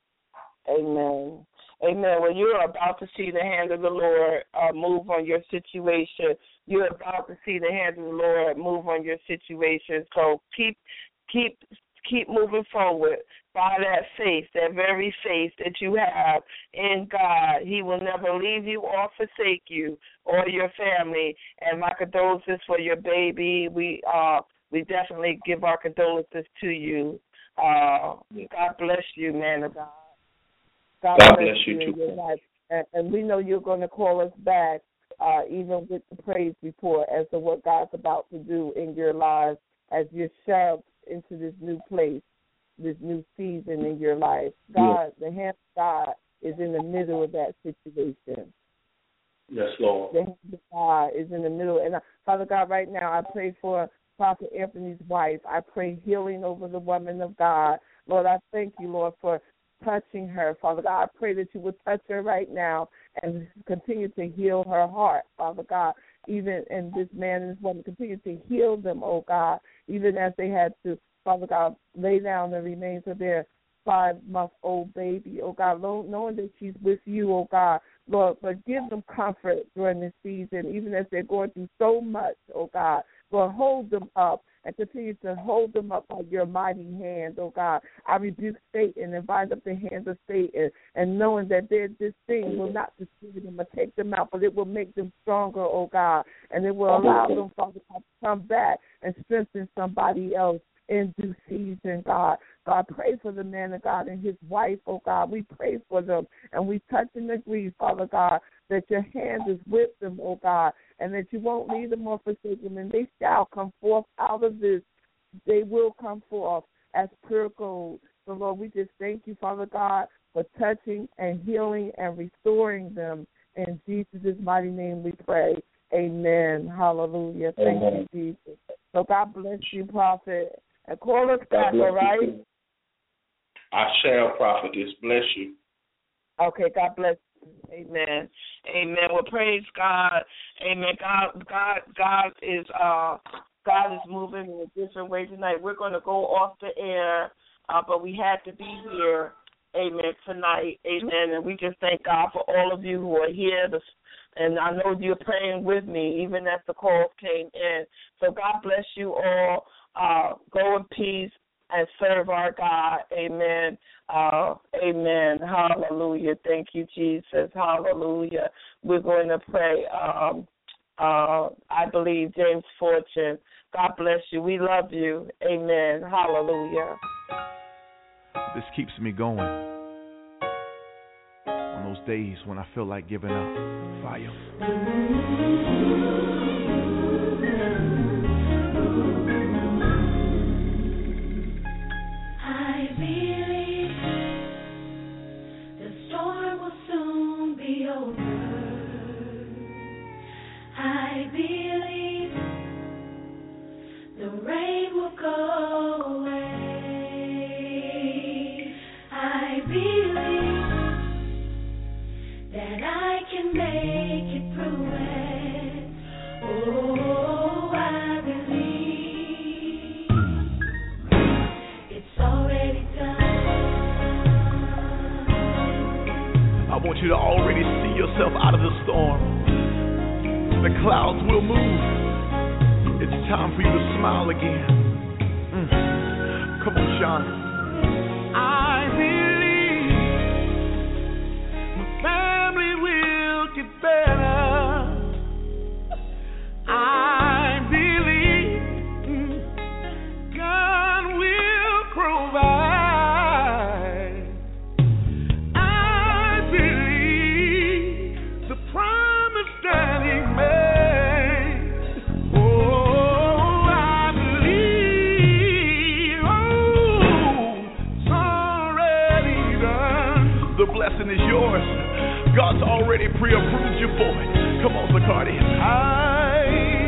Amen. Amen. Well, you're about to see the hand of the Lord uh, move on your situation. You're about to see the hand of the Lord move on your situation. So keep keep keep moving forward by that faith, that very faith that you have in God. He will never leave you or forsake you or your family. And my condolences for your baby. We uh we definitely give our condolences to you. Uh, God bless you, man of God. God, God bless, bless you, you too. in your life. And, and we know you're going to call us back, uh, even with the praise report as to what God's about to do in your lives as you're shoved into this new place, this new season in your life. God, yeah. The hand of God is in the middle of that situation. Yes, Lord. The hand of God is in the middle. And, uh, Father God, right now I pray for Prophet Anthony's wife. I pray healing over the woman of God. Lord, I thank you, Lord, for touching her. Father God, I pray that you would touch her right now and continue to heal her heart, Father God. Even in this man and this woman, continue to heal them, oh God, even as they had to, Father God, lay down the remains of their five-month-old baby, oh God, knowing that she's with you, oh God, Lord, but give them comfort during this season, even as they're going through so much, oh God. Lord, hold them up and continue to hold them up by your mighty hand, oh God. I rebuke Satan and bind up the hands of Satan, and knowing that this thing will not destroy them or take them out, but it will make them stronger, oh God, and it will allow them, Father God, to come back and strengthen somebody else in due season, God. God, pray for the man of God and his wife, oh God. We pray for them, and we touch and agree, Father God, that your hand is with them, oh God, and that you won't leave them or forsake them, and they shall come forth out of this. They will come forth as pure gold. So, Lord, we just thank you, Father God, for touching and healing and restoring them. In Jesus' mighty name we pray. Amen. Hallelujah. Thank Amen. you, Jesus. So God bless you, Prophet. And call us back, all right? You. I shall, Prophetess. Bless you. Okay, God bless you. Amen. Amen. Well, praise God. Amen. God God God is uh God is moving in a different way tonight. We're gonna go off the air, uh, but we had to be here, amen, tonight. Amen. And we just thank God for all of you who are here. The, And I know you're praying with me, even as the calls came in. So God bless you all. Uh, go in peace and serve our God. Amen. Uh, amen. Hallelujah. Thank you, Jesus. Hallelujah. We're going to pray. Um, uh, I believe James Fortune. God bless you. We love you. Amen. Hallelujah. This keeps me going. On those days when I feel like giving up. Fire. I believe the storm will soon be over. I believe the rain will go away. I believe that I can make it through it. Oh, I believe. the clouds will move. It's time for you to smile again. Mm. Come on, Sean. I believe my family will get better. I believe God will provide. I believe the promise that He made. Oh, I believe. Oh, it's already done. The blessing is yours. God's already pre-approved you for it. Come on, Zacardi. I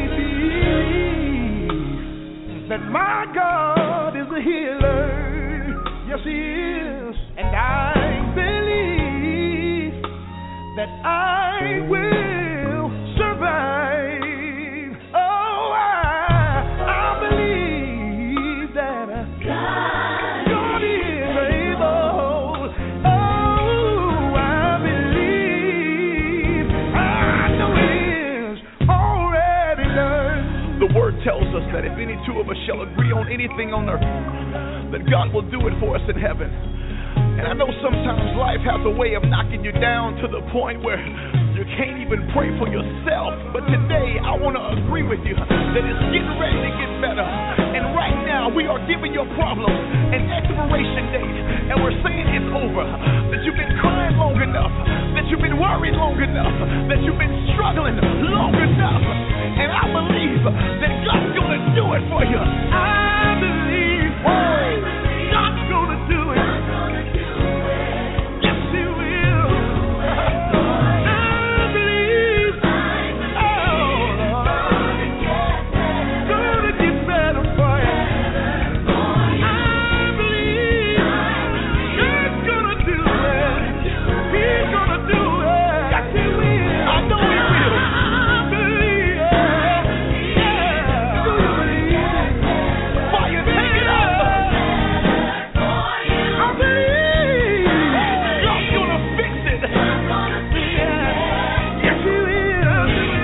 believe that my God is a healer. Yes, He is. And I believe that I will survive. Oh, I, I believe that God, God is able. Oh, I believe. I know it is already done. The word tells us that if any two of us shall agree on anything on earth, that God will do it for us in heaven. And I know sometimes life has a way of knocking you down to the point where you can't even pray for yourself. But today I want to agree with you that it's getting ready to get better. And right now we are giving your problem an expiration date. And we're saying it's over. That you've been crying long enough. That you've been worried long enough. That you've been struggling long enough. And I believe that God's going to do it for you. I believe God's going to do it. Yes, He will. I believe. Oh, it's going to get better for you. I believe God's going to do it. He's going to do it. Yes, He will. I know He will. I believe. Fire, take it up. I believe God's gonna fix it. Yes, He will.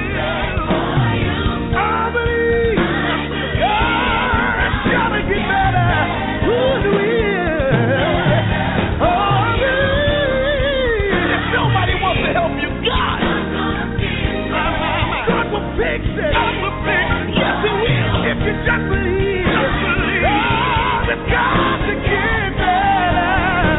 I believe God's gonna get better. Ooh, He will. Oh, I believe. If nobody wants to help you, God, God will fix it. God will fix it. Yes, He will. If you just believe, just believe. Oh, it's got to get better.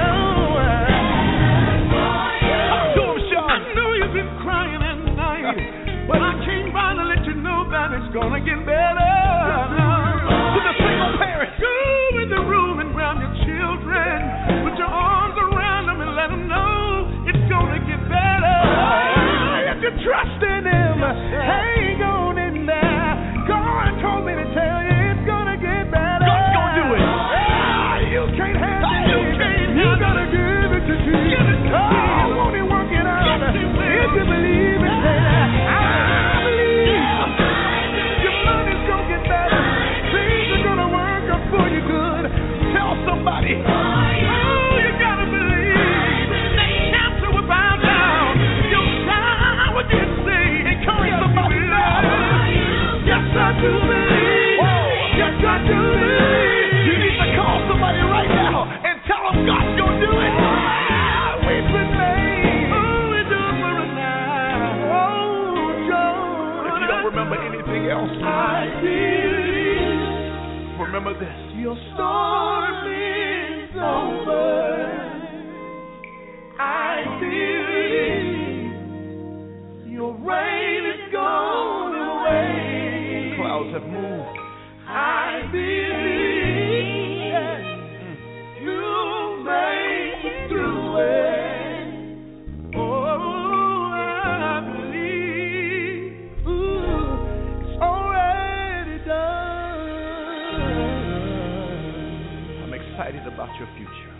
Talk to him, Sean. I know you've been crying at night, but I came by to let you know that it's gonna get better. To the single parent, go in the room and grab your children, put your arms around them and let them know it's gonna get better. If you trust in Him, hang on in there. God told me to tell you it's gonna get better. God's gonna do it. Ah, you can't handle it. You can't. You gotta give it to Jesus. Oh, won't He work it out? Yes, He will. If you believe it, say that. I believe. Your money's gonna get better. Things are gonna work out for you good. Tell somebody. Oh, you gotta believe. That cancer will bow down. Your child will get saved. Encourage somebody now. Yes, I do believe. Yes, I do believe. You need to call somebody right now and tell them God's gonna do it. We've been made. Oh, we do it for us now. Oh, John. If you don't remember anything else, I believe. Remember this. Your storm is over. I believe. Your rain is gone away. Clouds have moved. I believe you'll make it through it. Oh, I believe. Ooh, it's already done. I'm excited about your future.